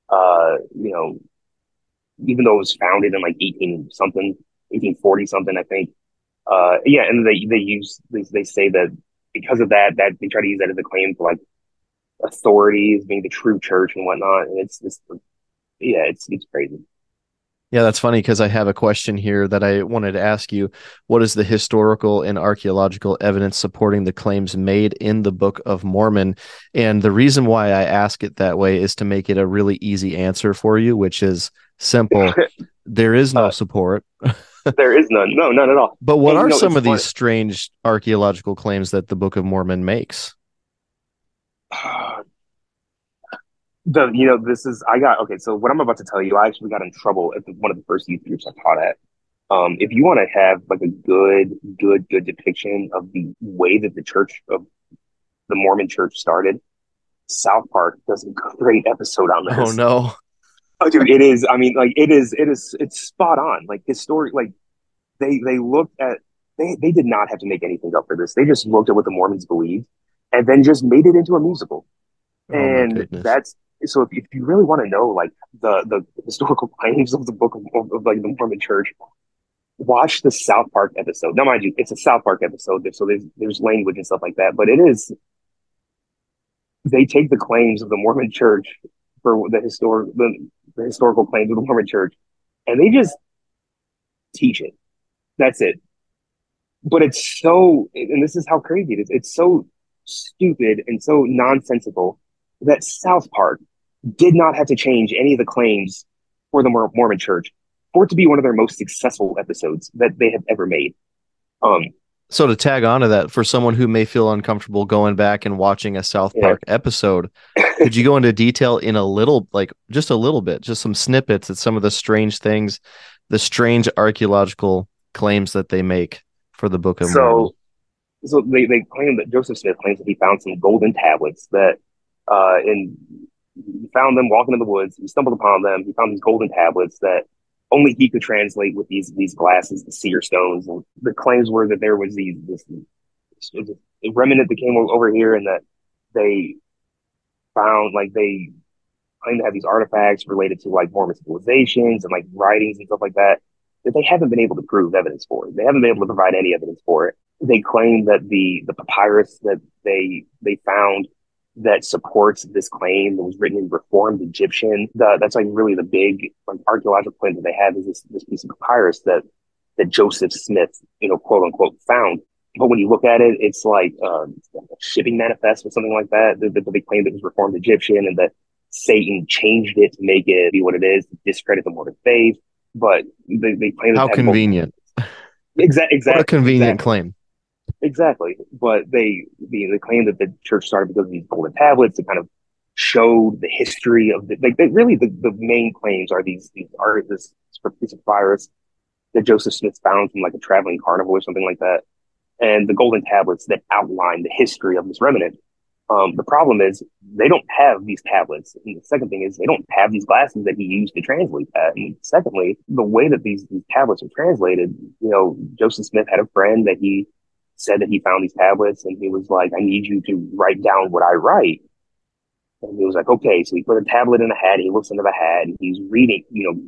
even though it was founded in like 1840 something, I think. Yeah, and they say that because of that they try to use that as a claim for like authority as being the true church and whatnot. And it's just yeah, it's crazy. Yeah, that's funny because I have a question here that I wanted to ask you. What is the historical and archaeological evidence supporting the claims made in the Book of Mormon? And the reason why I ask it that way is to make it a really easy answer for you, which is simple. There is no support. There is none. No, none at all. But what And, are some it's of funny. these strange archaeological claims that the Book of Mormon makes? This is I got okay. So what I'm about to tell you, I actually got in trouble at one of the first youth groups I taught at. If you want to have like a good depiction of the way that the church of the Mormon church started, South Park does a great episode on Oh this. no. Oh, dude, it is. I mean, like it's spot on. Like historic, like they looked at they did not have to make anything up for this. They just looked at what the Mormons believed and then just made it into a musical. Oh my And goodness. that's so if you really want to know like the historical claims of the book of like the Mormon church, watch the South Park episode. Now, mind you, it's a South Park episode, so there's language and stuff like that, but it is they take the claims of the Mormon church for the historical claims of the Mormon church, and they just teach it. That's it. But it's so, and this is how crazy it is. It's so stupid and so nonsensical that South Park did not have to change any of the claims for the Mormon Church for it to be one of their most successful episodes that they have ever made. Um, So to tag on to that, for someone who may feel uncomfortable going back and watching a South yeah. Park episode, could you go into detail in a little, like just a little bit, just some snippets at some of the strange things, the strange archaeological claims that they make for the Book of Mormon? So they claim that Joseph Smith claims that he found some golden tablets that in he found them walking in the woods. He stumbled upon them. He found these golden tablets that only he could translate with these glasses, the seer stones. And the claims were that there was this remnant that came over here, and that they found like they claim to have these artifacts related to like Mormon civilizations and like writings and stuff like that that they haven't been able to prove evidence for. They haven't been able to provide any evidence for it. They claim that the papyrus that they found that supports this claim that was written in Reformed Egyptian. That's like really the big like archaeological claim that they have is this piece of papyrus that Joseph Smith, quote unquote, found. But when you look at it, it's like a shipping manifest or something like that. They claim that it was Reformed Egyptian and that Satan changed it to make it be what it is, to discredit the Mormon faith. But they claim How convenient. Exactly. What a convenient claim. Exactly. But they claim that the church started because of these golden tablets that kind of showed the history of the main claims are this piece of papyrus that Joseph Smith found from like a traveling carnival or something like that, and the golden tablets that outline the history of this remnant. The problem is they don't have these tablets. And the second thing is they don't have these glasses that he used to translate that. And secondly, the way that these tablets are translated, Joseph Smith had a friend that he said that he found these tablets, and he was like, I need you to write down what I write. And he was like, okay. So he put a tablet in a hat, he looks into the hat, and he's reading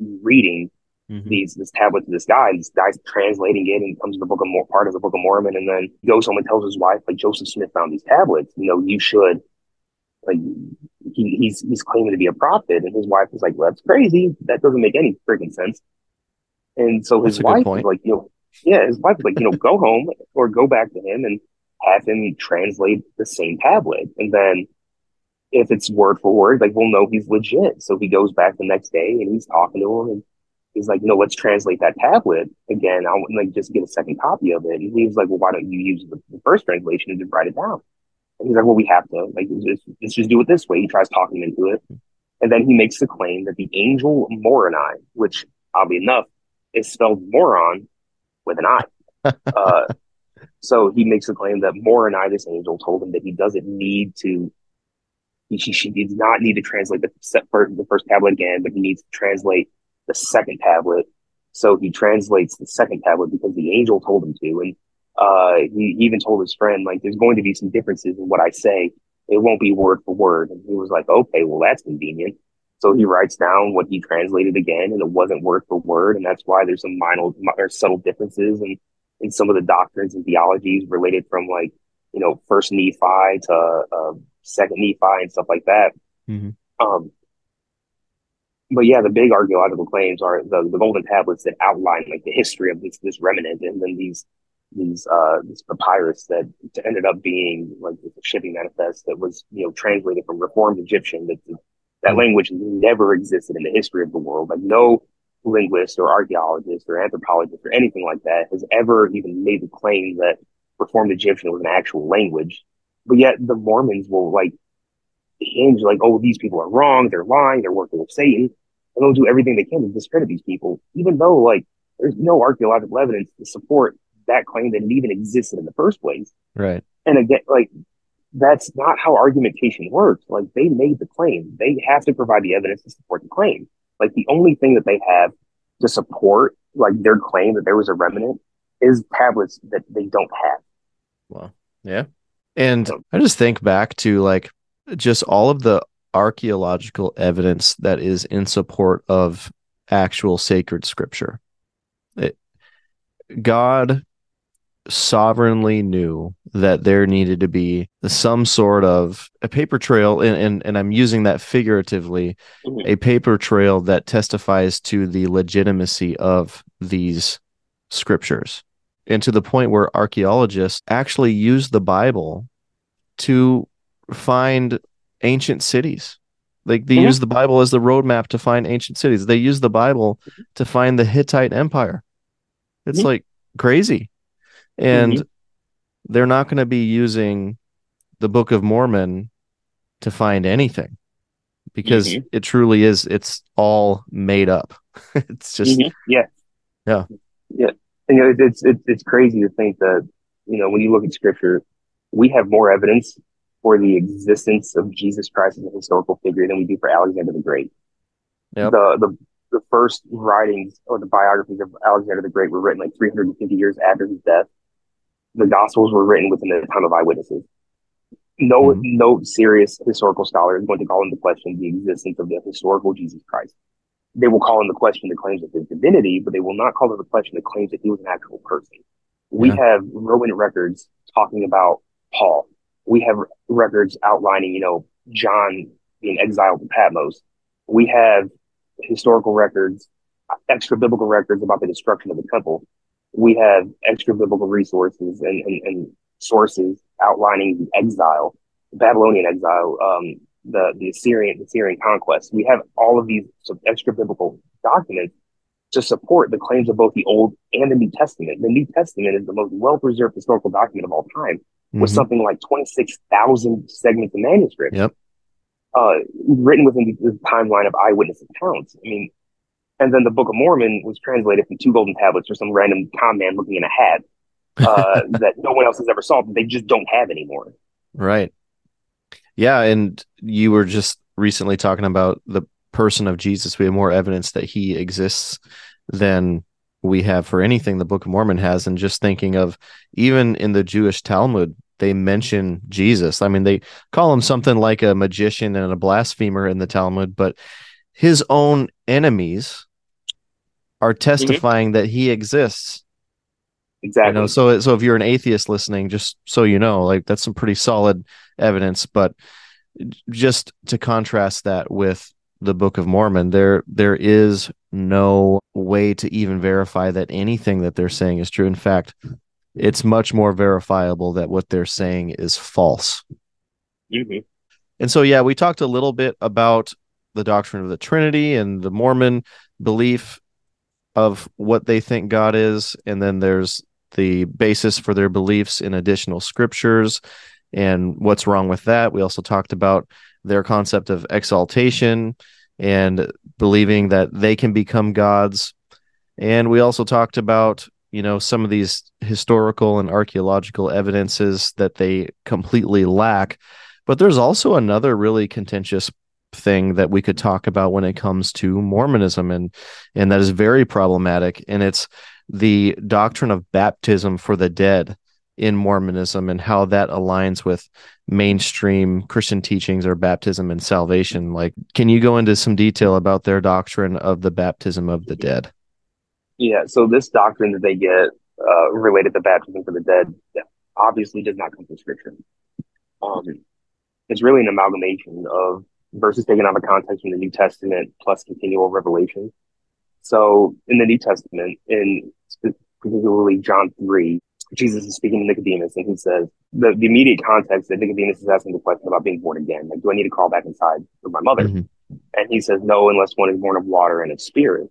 this tablet to this guy, and this guy's translating it, and it becomes part of the Book of Mormon, and then he goes home and tells his wife, like, Joseph Smith found these tablets. You should, like, he's claiming to be a prophet, and his wife was like, well, that's crazy. That doesn't make any freaking sense. And so his wife was like, Yeah, his wife was like, go home or go back to him and have him translate the same tablet. And then if it's word for word, like we'll know he's legit. So he goes back the next day and he's talking to him and he's like, let's translate that tablet again. I want like just get a second copy of it. And he was like, well, why don't you use the first translation and just write it down? And he's like, well, we have to like let's just do it this way. He tries talking him into it, and then he makes the claim that the angel Moroni, which oddly enough is spelled moron with an I. So he makes the claim that Moroni, this angel, told him that he doesn't need to. She does not need to translate the first tablet again, but he needs to translate the second tablet. So he translates the second tablet because the angel told him to. And he even told his friend, like, there's going to be some differences in what I say. It won't be word for word. And he was like, okay, well, that's convenient. So he writes down what he translated again, and it wasn't word for word. And that's why there's some minor or subtle differences in some of the doctrines and theologies related from like, first Nephi to second Nephi and stuff like that. Mm-hmm. But yeah, the big archaeological claims are the golden tablets that outline like the history of this remnant, and then these papyrus that ended up being like the shipping manifest that was translated from Reformed Egyptian. That language never existed in the history of the world. Like no linguist or archaeologist or anthropologist or anything like that has ever even made the claim that Reformed Egyptian was an actual language. But yet the Mormons will like hinge like, oh, these people are wrong, they're lying, they're working with Satan, and they'll do everything they can to discredit these people, even though like there's no archaeological evidence to support that claim that it even existed in the first place. Right. And again, like that's not how argumentation works. Like they made the claim. They have to provide the evidence to support the claim. Like the only thing that they have to support like their claim that there was a remnant is tablets that they don't have. Well, yeah. And I just think back to like just all of the archaeological evidence that is in support of actual sacred scripture. God sovereignly knew that there needed to be some sort of a paper trail, and I'm using that figuratively, a paper trail that testifies to the legitimacy of these scriptures, and to the point where archaeologists actually use the Bible to find ancient cities. Like they use the Bible as the roadmap to find ancient cities. They use the Bible to find the Hittite Empire. It's like crazy. And they're not going to be using the Book of Mormon to find anything because it truly is. It's all made up. It's just, yeah. And, it's crazy to think that, when you look at scripture, we have more evidence for the existence of Jesus Christ as a historical figure than we do for Alexander the Great. Yep. The first writings or the biographies of Alexander the Great were written like 350 years after his death. The Gospels were written within a ton of eyewitnesses. No serious historical scholar is going to call into question the existence of the historical Jesus Christ. They will call into question the claims of his divinity, but they will not call into question the claims that he was an actual person. We have Roman records talking about Paul. We have records outlining, John being exiled to Patmos. We have historical records, extra biblical records about the destruction of the temple. We have extra biblical resources and sources outlining the exile, the Babylonian exile, the Assyrian conquest. We have all of these extra biblical documents to support the claims of both the Old and the New Testament. The New Testament is the most well-preserved historical document of all time, with something like 26,000 segments of manuscripts, written within the timeline of eyewitness accounts. I mean, and then the Book of Mormon was translated from 2 golden tablets or some random con man looking in a hat that no one else has ever saw, that they just don't have anymore. Right. Yeah, and you were just recently talking about the person of Jesus. We have more evidence that he exists than we have for anything the Book of Mormon has. And just thinking of even in the Jewish Talmud, they mention Jesus. I mean, they call him something like a magician and a blasphemer in the Talmud, but his own enemies are testifying that he exists. Exactly. So if you're an atheist listening, just so you know, like that's some pretty solid evidence. But just to contrast that with the Book of Mormon, there is no way to even verify that anything that they're saying is true. In fact, it's much more verifiable that what they're saying is false. Mm-hmm. And so, yeah, we talked a little bit about the doctrine of the Trinity and the Mormon belief of what they think God is. And then there's the basis for their beliefs in additional scriptures and what's wrong with that. We also talked about their concept of exaltation and believing that they can become gods. And we also talked about, some of these historical and archaeological evidences that they completely lack. But there's also another really contentious thing that we could talk about when it comes to Mormonism, and that is very problematic. And it's the doctrine of baptism for the dead in Mormonism and how that aligns with mainstream Christian teachings or baptism and salvation. Like, can you go into some detail about their doctrine of the baptism of the dead? Yeah, so this doctrine that they get related to baptism for the dead obviously does not come from Scripture. Um, it's really an amalgamation of verses taken out of context from the New Testament plus continual revelation. So in the New Testament, in particularly John 3, Jesus is speaking to Nicodemus, and he says, the immediate context that Nicodemus is asking the question about being born again, like, do I need to crawl back inside of my mother? Mm-hmm. And he says, no, unless one is born of water and of spirit.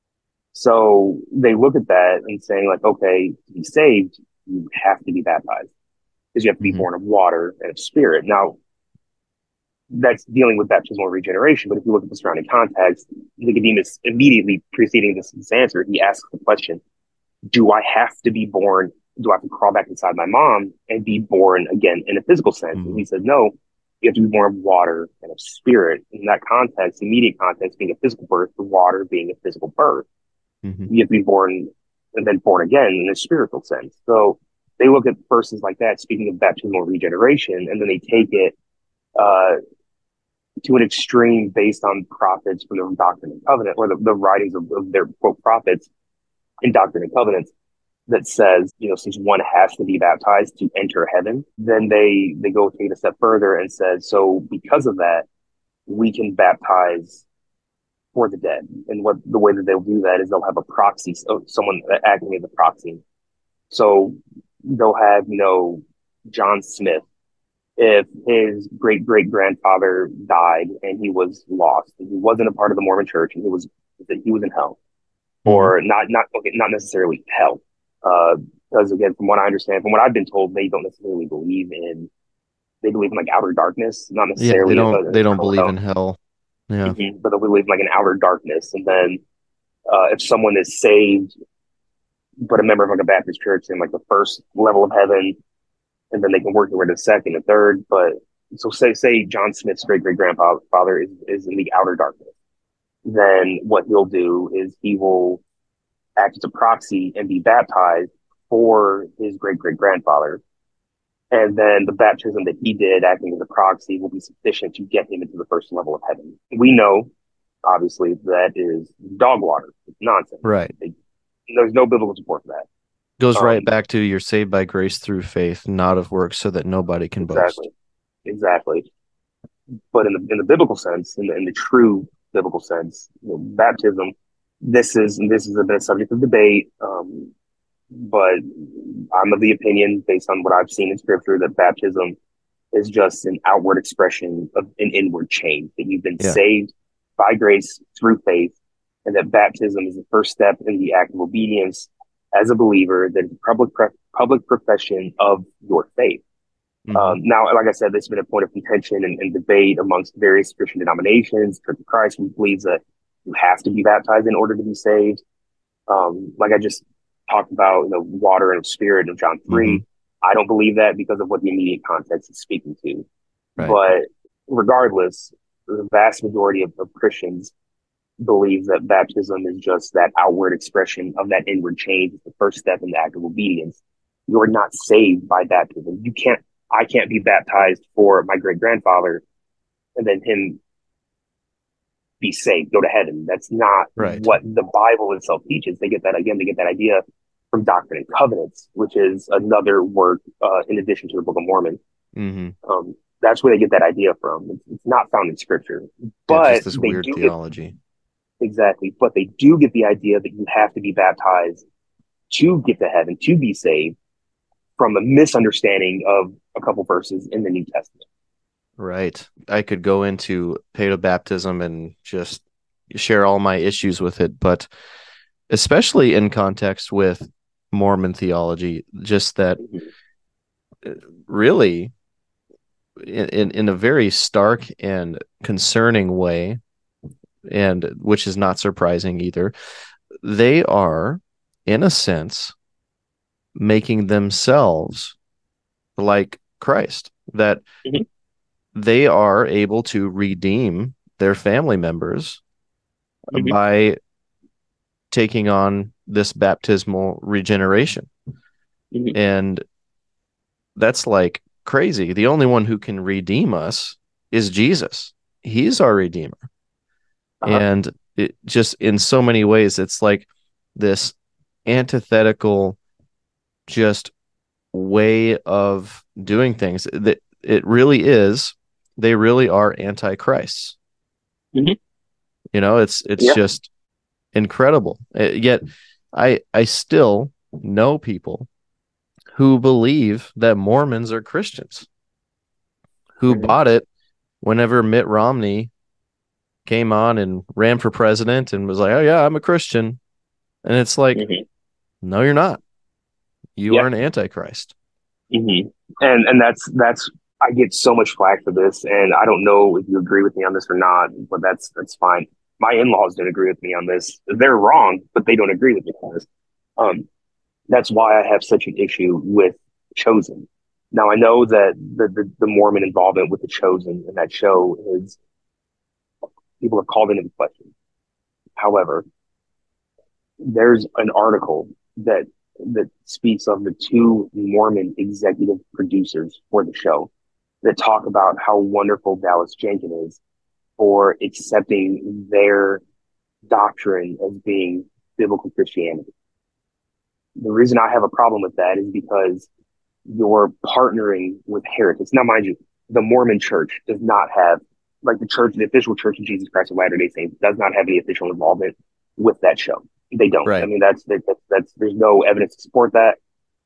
So they look at that and saying, like, okay, to be saved, you have to be baptized because you have to be Mm-hmm. born of water and of spirit. Now, that's dealing with baptismal regeneration. But if you look at the surrounding context, Nicodemus immediately preceding this answer, he asks the question, do I have to be born? Do I have to crawl back inside my mom and be born again in a physical sense? Mm-hmm. And he said, no, you have to be born of water and of spirit. In that context, immediate context being a physical birth, the water being a physical birth. Mm-hmm. You have to be born and then born again in a spiritual sense. So they look at verses like that, speaking of baptismal regeneration, and then they take it to an extreme based on prophets from the Doctrine and Covenant, or the writings of their quote prophets in Doctrine and Covenants that says, since one has to be baptized to enter heaven, then they go take it a step further and said, so because of that, we can baptize for the dead. And the way that they'll do that is they'll have a proxy, so someone acting as a proxy. So they'll have, John Smith. If his great great grandfather died and he was lost, and he wasn't a part of the Mormon Church, and he was in hell, Mm-hmm. or not necessarily hell, because again, from what I understand, from what I've been told, they don't necessarily believe in. They believe in like outer darkness, not necessarily. Yeah, they don't believe in hell. Yeah. Mm-hmm. But they believe in like an outer darkness. And then if someone is saved, but a member of like a Baptist church in like the first level of heaven, and then they can work their way to the second and third. But so say John Smith's great great grandfather is in the outer darkness. Then what he'll do is he will act as a proxy and be baptized for his great great grandfather. And then the baptism that he did acting as a proxy will be sufficient to get him into the first level of heaven. We know, obviously, that is dog water. It's nonsense. Right. There's no biblical support for that. Goes right back to you're saved by grace through faith, not of works, so that nobody can boast. Exactly. But in the biblical sense, in the true biblical sense, baptism, this is a subject of debate. But I'm of the opinion, based on what I've seen in Scripture, that baptism is just an outward expression of an inward change, that you've been saved by grace through faith, and that baptism is the first step in the act of obedience as a believer, that is a public profession of your faith. Mm-hmm. Now, like I said, this has been a point of contention and debate amongst various Christian denominations. Church of Christ, who believes that you have to be baptized in order to be saved. Like I just talked about, water and spirit of John 3. Mm-hmm. I don't believe that because of what the immediate context is speaking to. Right. But regardless, the vast majority of Christians believes that baptism is just that outward expression of that inward change. It's the first step in the act of obedience. You're not saved by baptism. I can't be baptized for my great grandfather and then him be saved, go to heaven. That's not what the Bible itself teaches. They get that idea from Doctrine and Covenants, which is another work in addition to the Book of Mormon. Mm-hmm. That's where they get that idea from. It's not found in scripture, Yeah, but just this they weird do get theology. exactly, but they do get the idea that you have to be baptized to get to heaven, to be saved from a misunderstanding of a couple verses in the New Testament. Right. I could go into paedobaptism and just share all my issues with it, but especially in context with Mormon theology, just that really in a very stark and concerning way, and which is not surprising either, they are, in a sense, making themselves like Christ, that Mm-hmm. they are able to redeem their family members Mm-hmm. by taking on this baptismal regeneration. Mm-hmm. And that's like crazy. The only one who can redeem us is Jesus. He's our redeemer. Uh-huh. And it just in so many ways, it's like this antithetical just way of doing things that it really is. They really are antichrists. Mm-hmm. It's Yeah. just incredible. Yet I still know people who believe that Mormons are Christians, who Mm-hmm. bought it whenever Mitt Romney came on and ran for president and was like, "Oh yeah, I'm a Christian." And it's like, Mm-hmm. "No, you're not. You Yeah. are an antichrist." Mm-hmm. And that's I get so much flack for this, and I don't know if you agree with me on this or not, but that's fine. My in-laws don't agree with me on this. They're wrong, but they don't agree with me on this. Um, that's why I have such an issue with Chosen. Now I know that the Mormon involvement with the Chosen in that show is people have called into question. However, there's an article that speaks of the two Mormon executive producers for the show that talk about how wonderful Dallas Jenkins is for accepting their doctrine as being biblical Christianity. The reason I have a problem with that is because you're partnering with heretics. Now, mind you, the Mormon church does not have, like the official church of Jesus Christ of Latter-day Saints does not have any official involvement with that show. They don't. I Right. mean, that's there's no evidence to support that.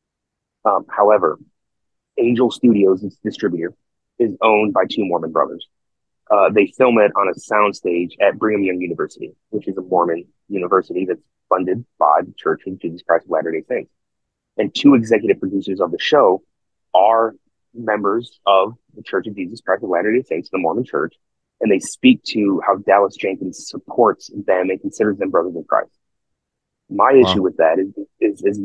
However, Angel Studios, its distributor, is owned by two Mormon brothers. They film it on a soundstage at Brigham Young University, which is a Mormon university that's funded by the Church of Jesus Christ of Latter-day Saints. And two executive producers of the show are members of the Church of Jesus Christ of Latter-day Saints, the Mormon Church, and they speak to how Dallas Jenkins supports them and considers them brothers in Christ. My issue Wow. with that is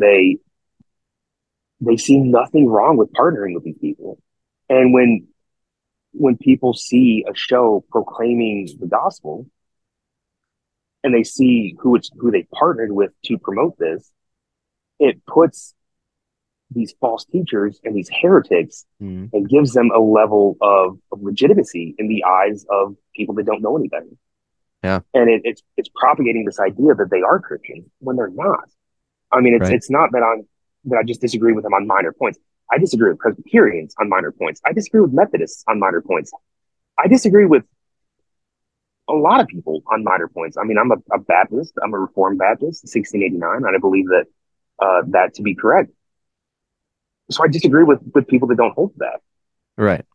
they see nothing wrong with partnering with these people, and when people see a show proclaiming the gospel and they see who they partnered with to promote this, it puts these false teachers and these heretics Mm. and gives them a level of legitimacy in the eyes of people that don't know any better. Yeah. And it's propagating this idea that they are Christians when they're not. I mean, Right. it's not that I just disagree with them on minor points. I disagree with Presbyterians on minor points. I disagree with Methodists on minor points. I disagree with a lot of people on minor points. I mean, I'm a Baptist. I'm a Reformed Baptist, 1689, and I believe that to be correct. So I disagree with people that don't hold to that. Right.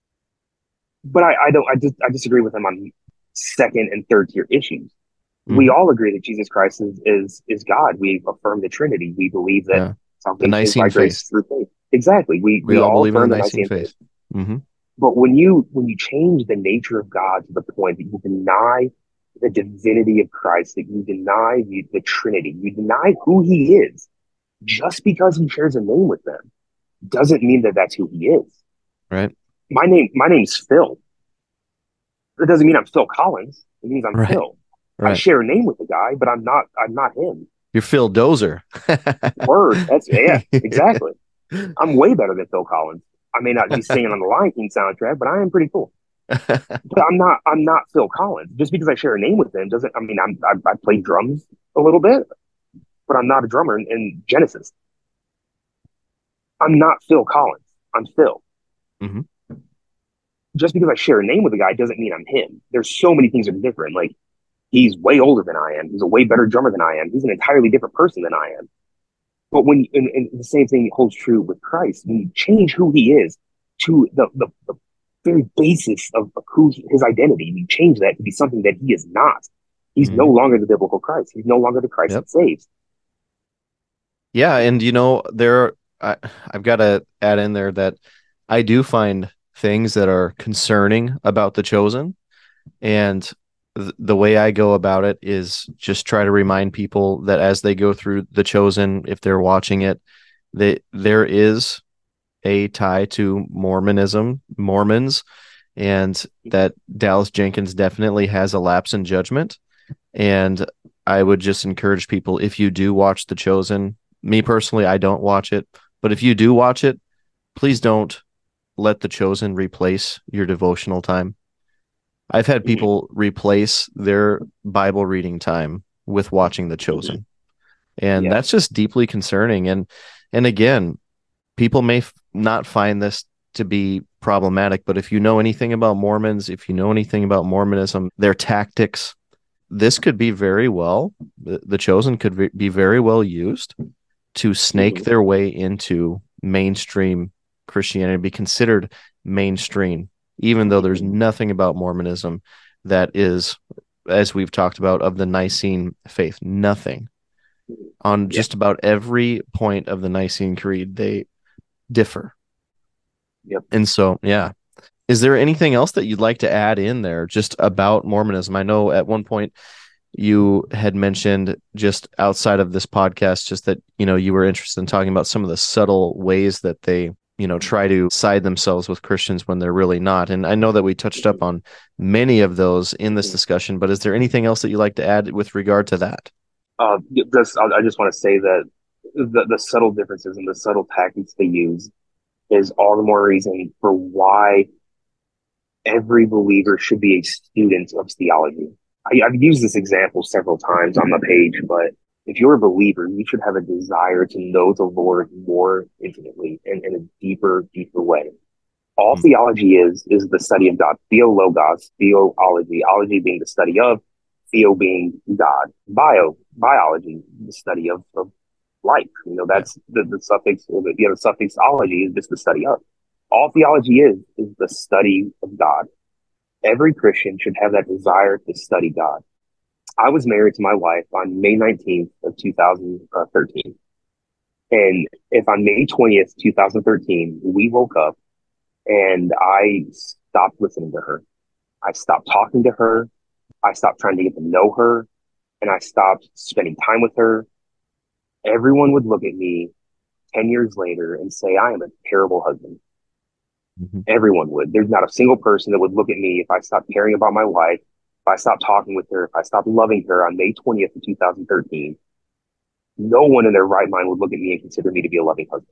But I disagree with them on second and third tier issues. We Mhm. all agree that Jesus Christ is God. We affirm the Trinity. We believe that Yeah. The salvation is by Nicene grace faith. through faith. Exactly. We We all all believe in the affirm the Nicene Nicene faith. faith. Hmm. But when you change the nature of God to the point that you deny the divinity of Christ, that you deny the Trinity, you deny who He is, just because He shares a name with them, doesn't mean that that's who He is. Right. My name's Phil. That doesn't mean I'm Phil Collins. It means I'm Right. Phil. I Right. share a name with the guy, but I'm not him. You're Phil Dozer. Word. That's yeah, exactly. I'm way better than Phil Collins. I may not be singing on the Lion King soundtrack, but I am pretty cool. But I'm not Phil Collins. Just because I share a name with him doesn't. I mean, I play drums a little bit, but I'm not a drummer in Genesis. I'm not Phil Collins. I'm Phil. Hmm. just because I share a name with a guy doesn't mean I'm him. There's so many things that are different. Like, he's way older than I am. He's a way better drummer than I am. He's an entirely different person than I am. But and the same thing holds true with Christ. When you change who he is to the very basis of who his identity, you change that to be something that he is not. He's no longer the biblical Christ. He's no longer the Christ that saves. Yeah, and I've got to add in there that I do find things that are concerning about The Chosen, and the way I go about it is just try to remind people that as they go through The Chosen, if they're watching it, there is a tie to Mormons, and that Dallas Jenkins definitely has a lapse in judgment. And I would just encourage people, if you do watch The Chosen, me personally, I don't watch it, but if you do watch it, please don't let The Chosen replace your devotional time. I've had people replace their Bible reading time with watching The Chosen. And that's just deeply concerning. And again, people may not find this to be problematic, but if you know anything about Mormons, if you know anything about Mormonism, their tactics, this could be very well, The Chosen could be very well used to snake their way into mainstream Christianity, be considered mainstream, even though there's nothing about Mormonism that is, as we've talked about, of the Nicene faith. Nothing. On just about every point of the Nicene Creed, they differ. And so, is there anything else that you'd like to add in there just about Mormonism? I know at one point you had mentioned, just outside of this podcast, just that, you were interested in talking about some of the subtle ways that they, try to side themselves with Christians when they're really not. And I know that we touched up on many of those in this discussion, but is there anything else that you'd like to add with regard to that? I just want to say that the subtle differences and the subtle tactics they use is all the more reason for why every believer should be a student of theology. I've used this example several times on the page, but if you're a believer, you should have a desire to know the Lord more intimately and in a deeper way. All theology is the study of God. Theologos, theology, ology being the study of, theo being God, biology, the study of life. That's the suffix, or the suffix ology is just the study of. All theology is the study of God. Every Christian should have that desire to study God. I was married to my wife on May 19th of 2013. And if on May 20th, 2013, we woke up and I stopped listening to her, I stopped talking to her, I stopped trying to get to know her, and I stopped spending time with her, everyone would look at me 10 years later and say, I am a terrible husband. Everyone would. There's not a single person that would look at me if I stopped caring about my wife, if I stopped talking with her, if I stopped loving her on May 20th of 2013. No one in their right mind would look at me and consider me to be a loving husband.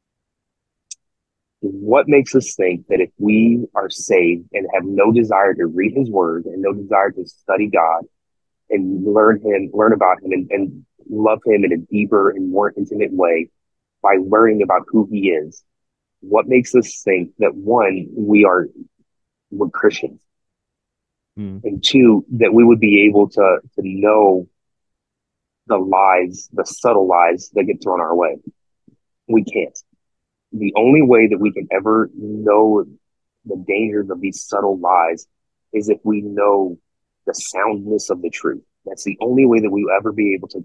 What makes us think that if we are saved and have no desire to read his word and no desire to study God and learn about him and love him in a deeper and more intimate way by learning about who he is, what makes us think that, one, we're Christians, and two, that we would be able to know the lies, the subtle lies that get thrown our way? We can't. The only way that we can ever know the dangers of these subtle lies is if we know the soundness of the truth. That's the only way that we will ever be able to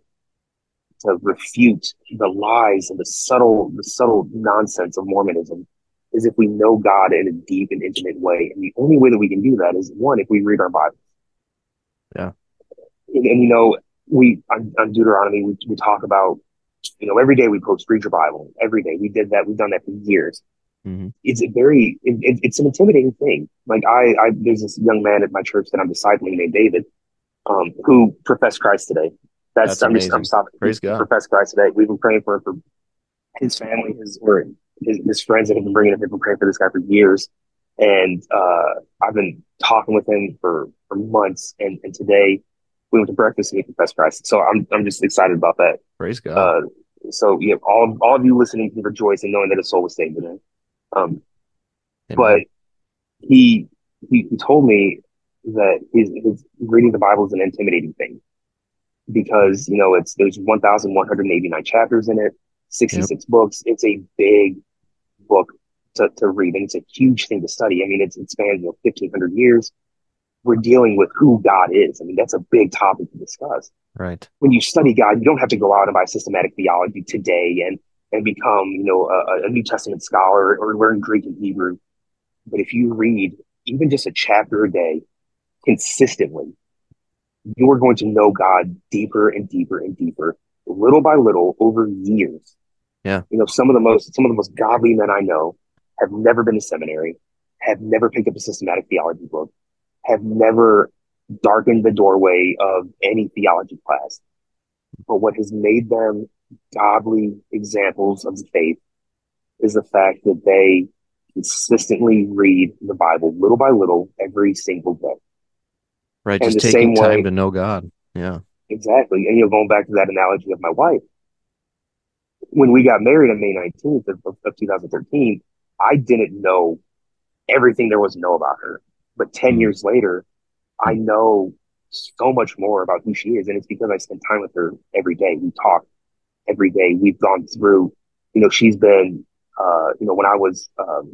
refute the lies and the subtle nonsense of Mormonism, is if we know God in a deep and intimate way. And the only way that we can do that is, one, if we read our Bible. Yeah. And we on Deuteronomy, we talk about, every day we post read your Bible. Every day we did that. We've done that for years. It's it's an intimidating thing. Like there's this young man at my church that I'm discipling named David, who professed Christ today. That's amazing. I'm stopping. Praise God. Professed Christ today. We've been praying for his family, his friends that have been bringing him. We've been praying for this guy for years, and I've been talking with him for months. And today we went to breakfast and he confessed Christ. So I'm just excited about that. Praise God. So all of you listening can rejoice in knowing that his soul was saved today. But he he told me that his reading the Bible is an intimidating thing because there's 1,189 chapters in it, Yep. 66 books. It's a big book to read, and it's a huge thing to study. I mean, it spans 1,500 years. We're dealing with who God is. I mean, that's a big topic to discuss. Right. When you study God, you don't have to go out and buy systematic theology today and become a New Testament scholar or learn Greek and Hebrew. But if you read even just a chapter a day consistently, you are going to know God deeper and deeper and deeper, little by little, over years. Yeah. Some of the most godly men I know have never been to seminary, have never picked up a systematic theology book, have never darkened the doorway of any theology class. But what has made them godly examples of the faith is the fact that they consistently read the Bible little by little every single day. Right. And Just the taking same time way, to know God. Yeah. exactly. And going back to that analogy of my wife, when we got married on May 19th of 2013, I didn't know everything there was to know about her. But 10 Mm. years later, I know so much more about who she is. And it's because I spend time with her every day. We talk every day. We've gone through, she's been, when I was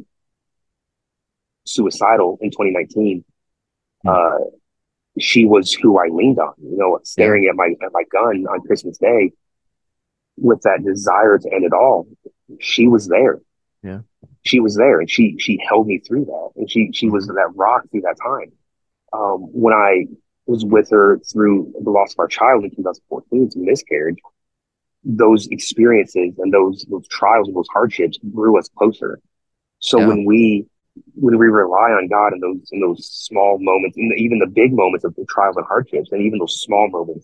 suicidal in 2019, Mm. uh, she was who I leaned on, Yeah. staring at my gun on Christmas Day with that desire to end it all. She was there. Yeah. She was there, and she held me through that, and she was Hmm. that rock through that time. When I was with her through the loss of our child in 2014 to miscarriage, those experiences and those trials and those hardships grew us closer. So Yeah. when we rely on God in those small moments, and even the big moments of the trials and hardships, and even those small moments,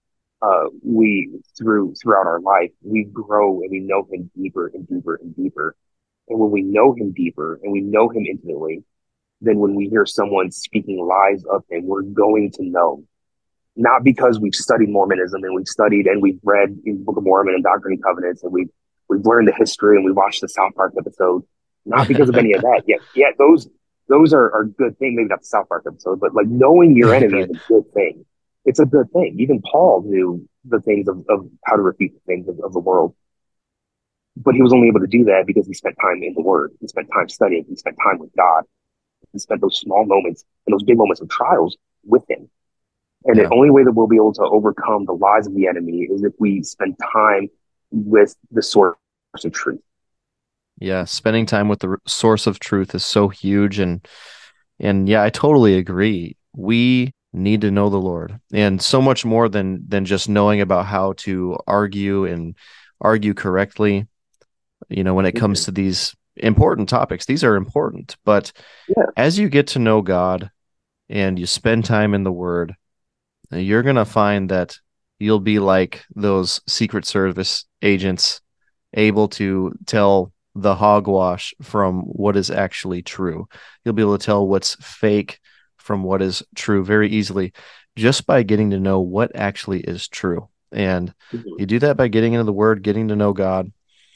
we throughout our life, we grow and we know Him deeper and deeper and deeper. And when we know Him deeper and we know Him intimately, then when we hear someone speaking lies of Him, we're going to know. Not because we've studied Mormonism and we've read in the Book of Mormon and Doctrine and Covenants and we've learned the history and we watched the South Park episode. Not because of any of that. Yet those are good things. Maybe not the South Park episode, but like knowing your enemy is Right. a good thing. It's a good thing. Even Paul knew the things of how to refute the things of the world. But he was only able to do that because he spent time in the Word. He spent time studying. He spent time with God. He spent those small moments and those big moments of trials with Him. And the Yeah. only way that we'll be able to overcome the lies of the enemy is if we spend time with the source of truth. Yeah. Spending time with the source of truth is so huge. And yeah, I totally agree. We need to know the Lord, and so much more than just knowing about how to argue and argue correctly. When it comes Mhm. to these important topics, these are important. But Yeah. as you get to know God and you spend time in the Word, you're going to find that you'll be like those Secret Service agents, able to tell the hogwash from what is actually true. You'll be able to tell what's fake from what is true very easily just by getting to know what actually is true. And Mhm. you do that by getting into the Word, getting to know God.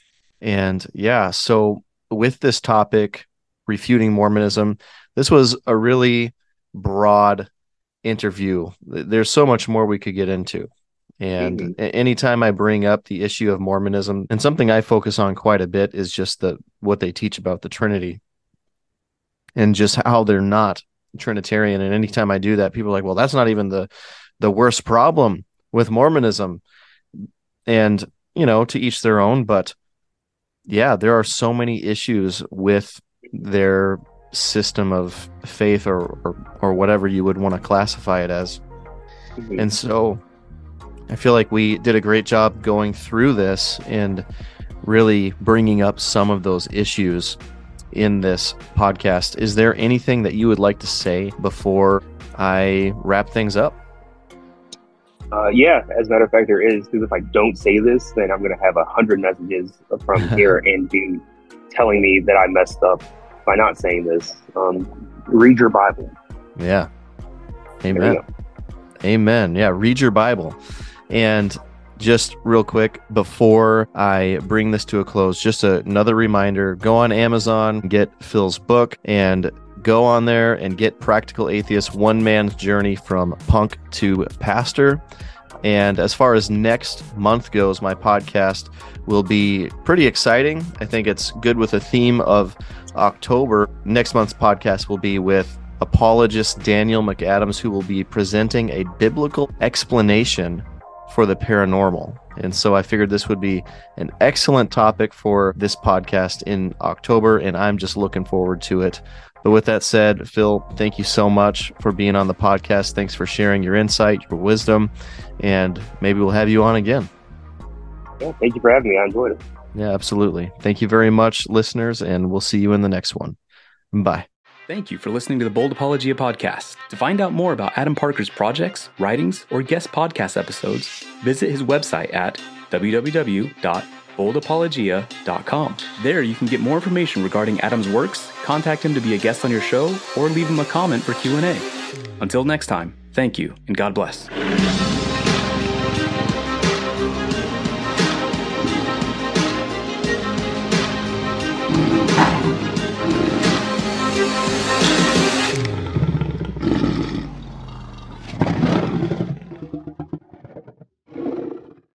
And yeah, so with this topic, refuting Mormonism, this was a really broad interview. There's so much more we could get into. And Mhm. anytime I bring up the issue of Mormonism, and something I focus on quite a bit is just what they teach about the Trinity and just how they're not Trinitarian. And anytime I do that, people are like, well, that's not even the worst problem with Mormonism. And, to each their own. But yeah, there are so many issues with their system of faith or whatever you would want to classify it as. Mhm. And so I feel like we did a great job going through this and really bringing up some of those issues in this podcast. Is there anything that you would like to say before I wrap things up? Yeah, as a matter of fact, there is, because if I don't say this, then I'm going to have 100 messages from here and be telling me that I messed up by not saying this. Read your Bible. Yeah. There you Amen. go. Amen. Yeah. Read your Bible. And just real quick, before I bring this to a close, just another reminder, go on Amazon, get Phil's book, and Go on there and get Practical Atheist, one man's journey from punk to pastor. And as far as next month goes, my podcast will be pretty exciting. I think it's good with a theme of October. Next month's podcast will be with apologist Daniel McAdams, who will be presenting a biblical explanation for the paranormal. And so I figured this would be an excellent topic for this podcast in October, and I'm just looking forward to it. But with that said, Phil, thank you so much for being on the podcast. Thanks for sharing your insight, your wisdom, and maybe we'll have you on again. Yeah, thank you for having me. I enjoyed it. Yeah, absolutely. Thank you very much, listeners, and we'll see you in the next one. Bye. Thank you for listening to the Bold Apologia podcast. To find out more about Adam Parker's projects, writings, or guest podcast episodes, visit his website at www.boldapologia.com. There you can get more information regarding Adam's works, contact him to be a guest on your show, or leave him a comment for Q&A. Until next time, thank you and God bless.